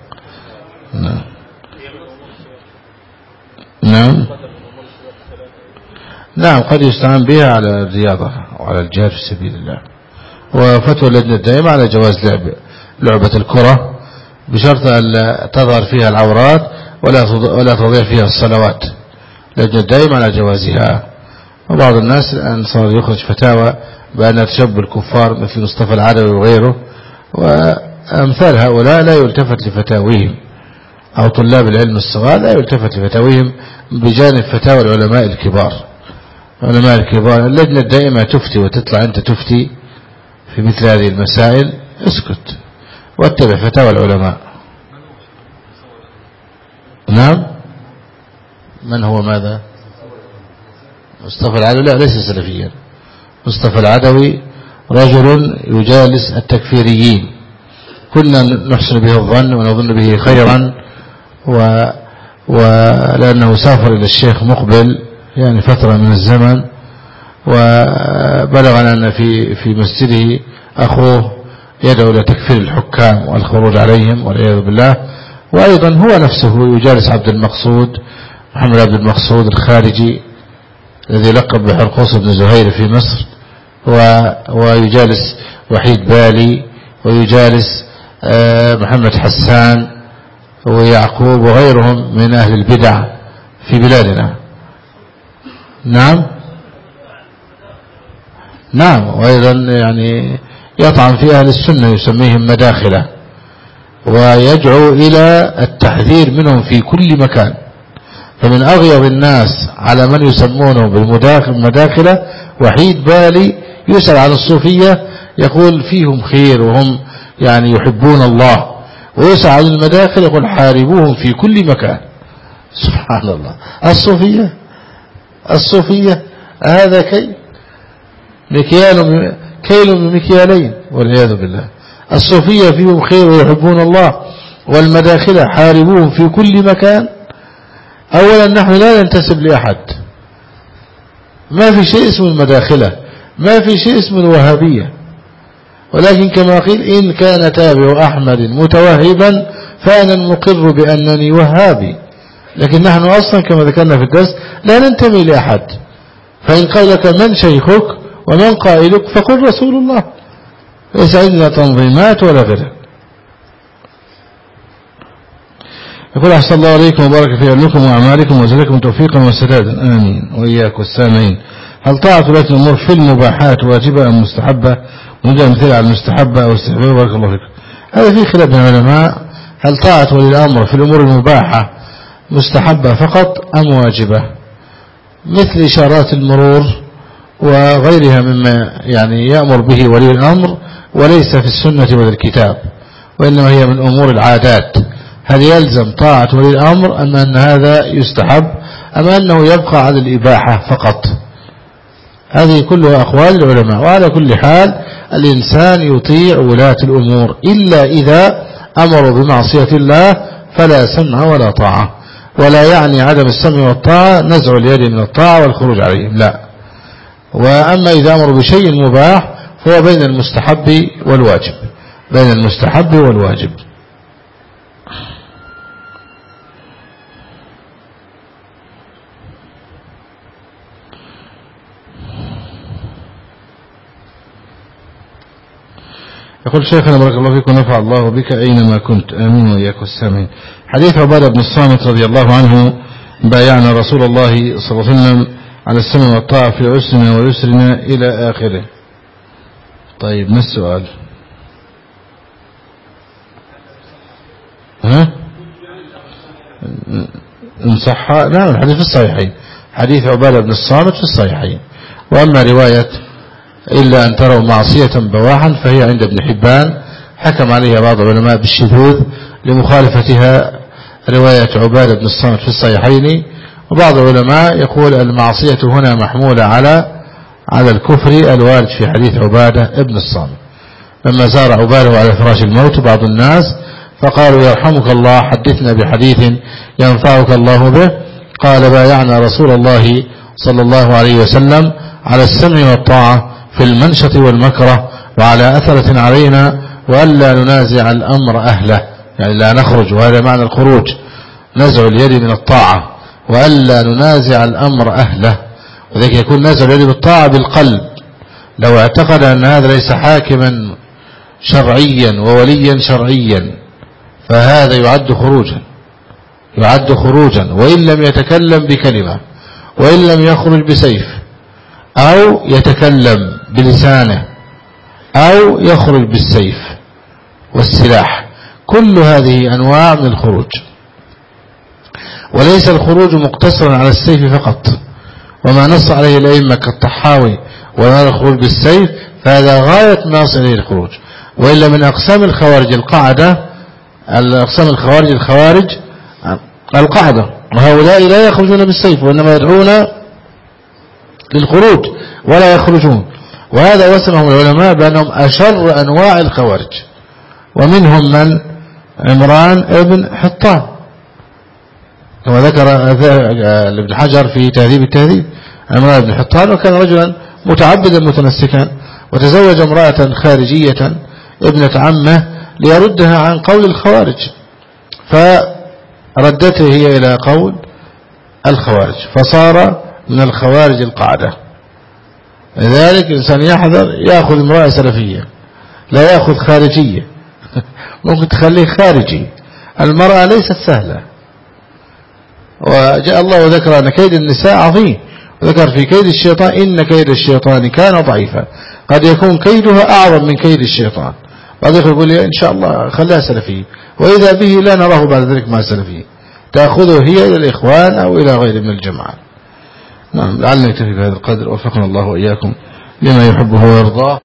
نعم قد يستعان بها على الرياضة وعلى الجهاد في سبيل الله. وفتوى اللجنة الدائمة على جواز لعبة الكرة بشرط أن لا تظهر فيها العورات ولا تضيع فيها الصلوات. اللجنة الدائمة على جوازها. وبعض الناس الآن صار يخرج فتاوى بأن تشبه الكفار مثل مصطفى العدوي وغيره، وأمثال هؤلاء لا يلتفت لفتاويهم، أو طلاب العلم الصغار لا يلتفت لفتاويهم بجانب فتاوى العلماء الكبار. علماء الكبار اللجنة الدائمة تفتي، وتطلع أنت تفتي في مثل هذه المسائل، اسكت واتبع فتاوى العلماء. نعم. من هو ماذا؟ مصطفى العدوي لا ليس سلفيا. مصطفى العدوي رجل يجالس التكفيريين، كنا نحسن به الظن ونظن به خيرا، ولأنه سافر إلى الشيخ مقبل يعني فترة من الزمن، وبلغنا أن في مسجده أخوه يدعو إلى تكفير الحكام والخروج عليهم والعياذ بالله. وأيضا هو نفسه يجالس عبد المقصود محمد عبد المقصود الخارجي الذي لقب بحرقوس بن زهير في مصر، ويجالس وحيد بالي، ويجالس محمد حسان ويعقوب وغيرهم من أهل البدع في بلادنا. نعم. وأيضا يعني يطعن في أهل السنة يسميهم مداخلة، ويدعو إلى التحذير منهم في كل مكان. فمن أغيظ الناس على من يسمونه بالمداخلة وحيد بالي، يسأل عن الصوفية يقول فيهم خير وهم يعني يحبون الله، ويسأل عن المداخل يقول حاربوهم في كل مكان. سبحان الله. الصوفية هذا كيل من مكيالين والعياذ بالله. الصوفية فيهم خير ويحبون الله، والمداخلة حاربوهم في كل مكان. أولا نحن لا ننتسب لأحد، ما في شيء اسمه المداخلة، ما في شيء اسمه الوهابية، ولكن كما قيل إن كان تابع أحمد متوهبا فأنا المقر بأنني وهابي. لكن نحن أصلا كما ذكرنا في الدرس لا ننتمي لأحد، فإن قال لك من شيخك ومن قائلك فقل رسول الله، ليس عندنا تنظيمات ولا غيرها. يقول أحسن الله عليكم وبارك في علمكم وأعمالكم وزلكم توفيقا وسدادا آمين وإياك والسامعين. هل طاعة ولاة الأمور في المباحات واجبة أم مستحبة؟ ونجد مثال على المستحبة أو استحباب. بارك الله فيكم. هذا في خلاف بين العلماء، هل طاعة ولي الأمر في الأمور المباحة مستحبة فقط أم واجبة، مثل إشارات المرور وغيرها مما يعني يأمر به ولي الأمر وليس في السنة ولا الكتاب، وإنما هي من أمور العادات. هل يلزم طاعة ولي الأمر أم أن هذا يستحب أم أنه يبقى على الإباحة فقط؟ هذه كلها أقوال العلماء. وعلى كل حال الإنسان يطيع ولاة الأمور إلا إذا أمروا بمعصية الله فلا سمع ولا طاعة. ولا يعني عدم السمع والطاعة نزع اليد من الطاعة والخروج عليهم، لا. وأما إذا أمروا بشيء مباح فهو بين المستحب والواجب، بين المستحب والواجب. يقول شيخنا بارك الله فيك ونفع الله بك أينما كنت آمين وإياك والسامعين. حديث عبادة بن الصامت رضي الله عنه: بايعنا رسول الله صلى الله عليه وسلم على السمع والطاعة في عسرنا ويسرنا إلى آخره. طيب ما السؤال؟ إن صح. نعم الحديث في الصحيحين، حديث عبادة بن الصامت في الصحيحين. وأما رواية إلا أن تروا معصية بواحا فهي عند ابن حبان، حكم عليها بعض العلماء بالشذوذ لمخالفتها رواية عبادة بن الصامت في الصحيحين. وبعض العلماء يقول المعصية هنا محمولة على الكفر الوارد في حديث عبادة بن الصامت. لما زار عبادة على فراش الموت بعض الناس فقالوا يرحمك الله حدثنا بحديث ينفعك الله به، قال بايعنا رسول الله صلى الله عليه وسلم على السمع والطاعة في المنشط والمكره وعلى أثرة علينا وألا ننازع الأمر أهله، يعني لا نخرج، وهذا معنى الخروج، نزع اليد من الطاعة، وألا ننازع الأمر أهله. وذلك يكون نزع اليد بالطاعة بالقلب، لو اعتقد أن هذا ليس حاكما شرعيا ووليا شرعيا فهذا يعد خروجا وإن لم يتكلم بكلمة، وإن لم يخرج بسيف، أو يتكلم بلسانه، أو يخرج بالسيف والسلاح، كل هذه أنواع من الخروج. وليس الخروج مقتصرا على السيف فقط، وما نص عليه الأئمة كالطحاوي وهذا الخروج بالسيف فهذا غاية ما يصل إليه الخروج. وإلا من أقسام الخوارج القاعدة، وهؤلاء لا يخرجون بالسيف وإنما يدعون للخروج ولا يخرجون، وهذا وسمهم العلماء بأنهم أشر أنواع الخوارج. ومنهم من عمران ابن حطان كما ذكر ابن حجر في تهذيب التهذيب. عمران ابن حطان وكان رجلا متعبدا متنسكا، وتزوج امرأة خارجية ابنة عمه ليردها عن قول الخوارج، فردته هي إلى قول الخوارج فصار من الخوارج القاعدة. لذلك الإنسان يحذر يأخذ امرأة سلفية، لا يأخذ خارجية ممكن تخليه خارجي. المرأة ليست سهلة، وجاء الله وذكر أن كيد النساء عظيم، وذكر في كيد الشيطان إن كيد الشيطان كان ضعيفا، قد يكون كيدها أعظم من كيد الشيطان. بعض يقول لي إن شاء الله خليها سلفية، وإذا به لا نراه بعد ذلك مع سلفية، تأخذه هي إلى الإخوان أو إلى غير من الجماعة. نعم، لعلنا نكتفي بهذا القدر، وفقنا الله وإياكم لما يحبه ويرضاه.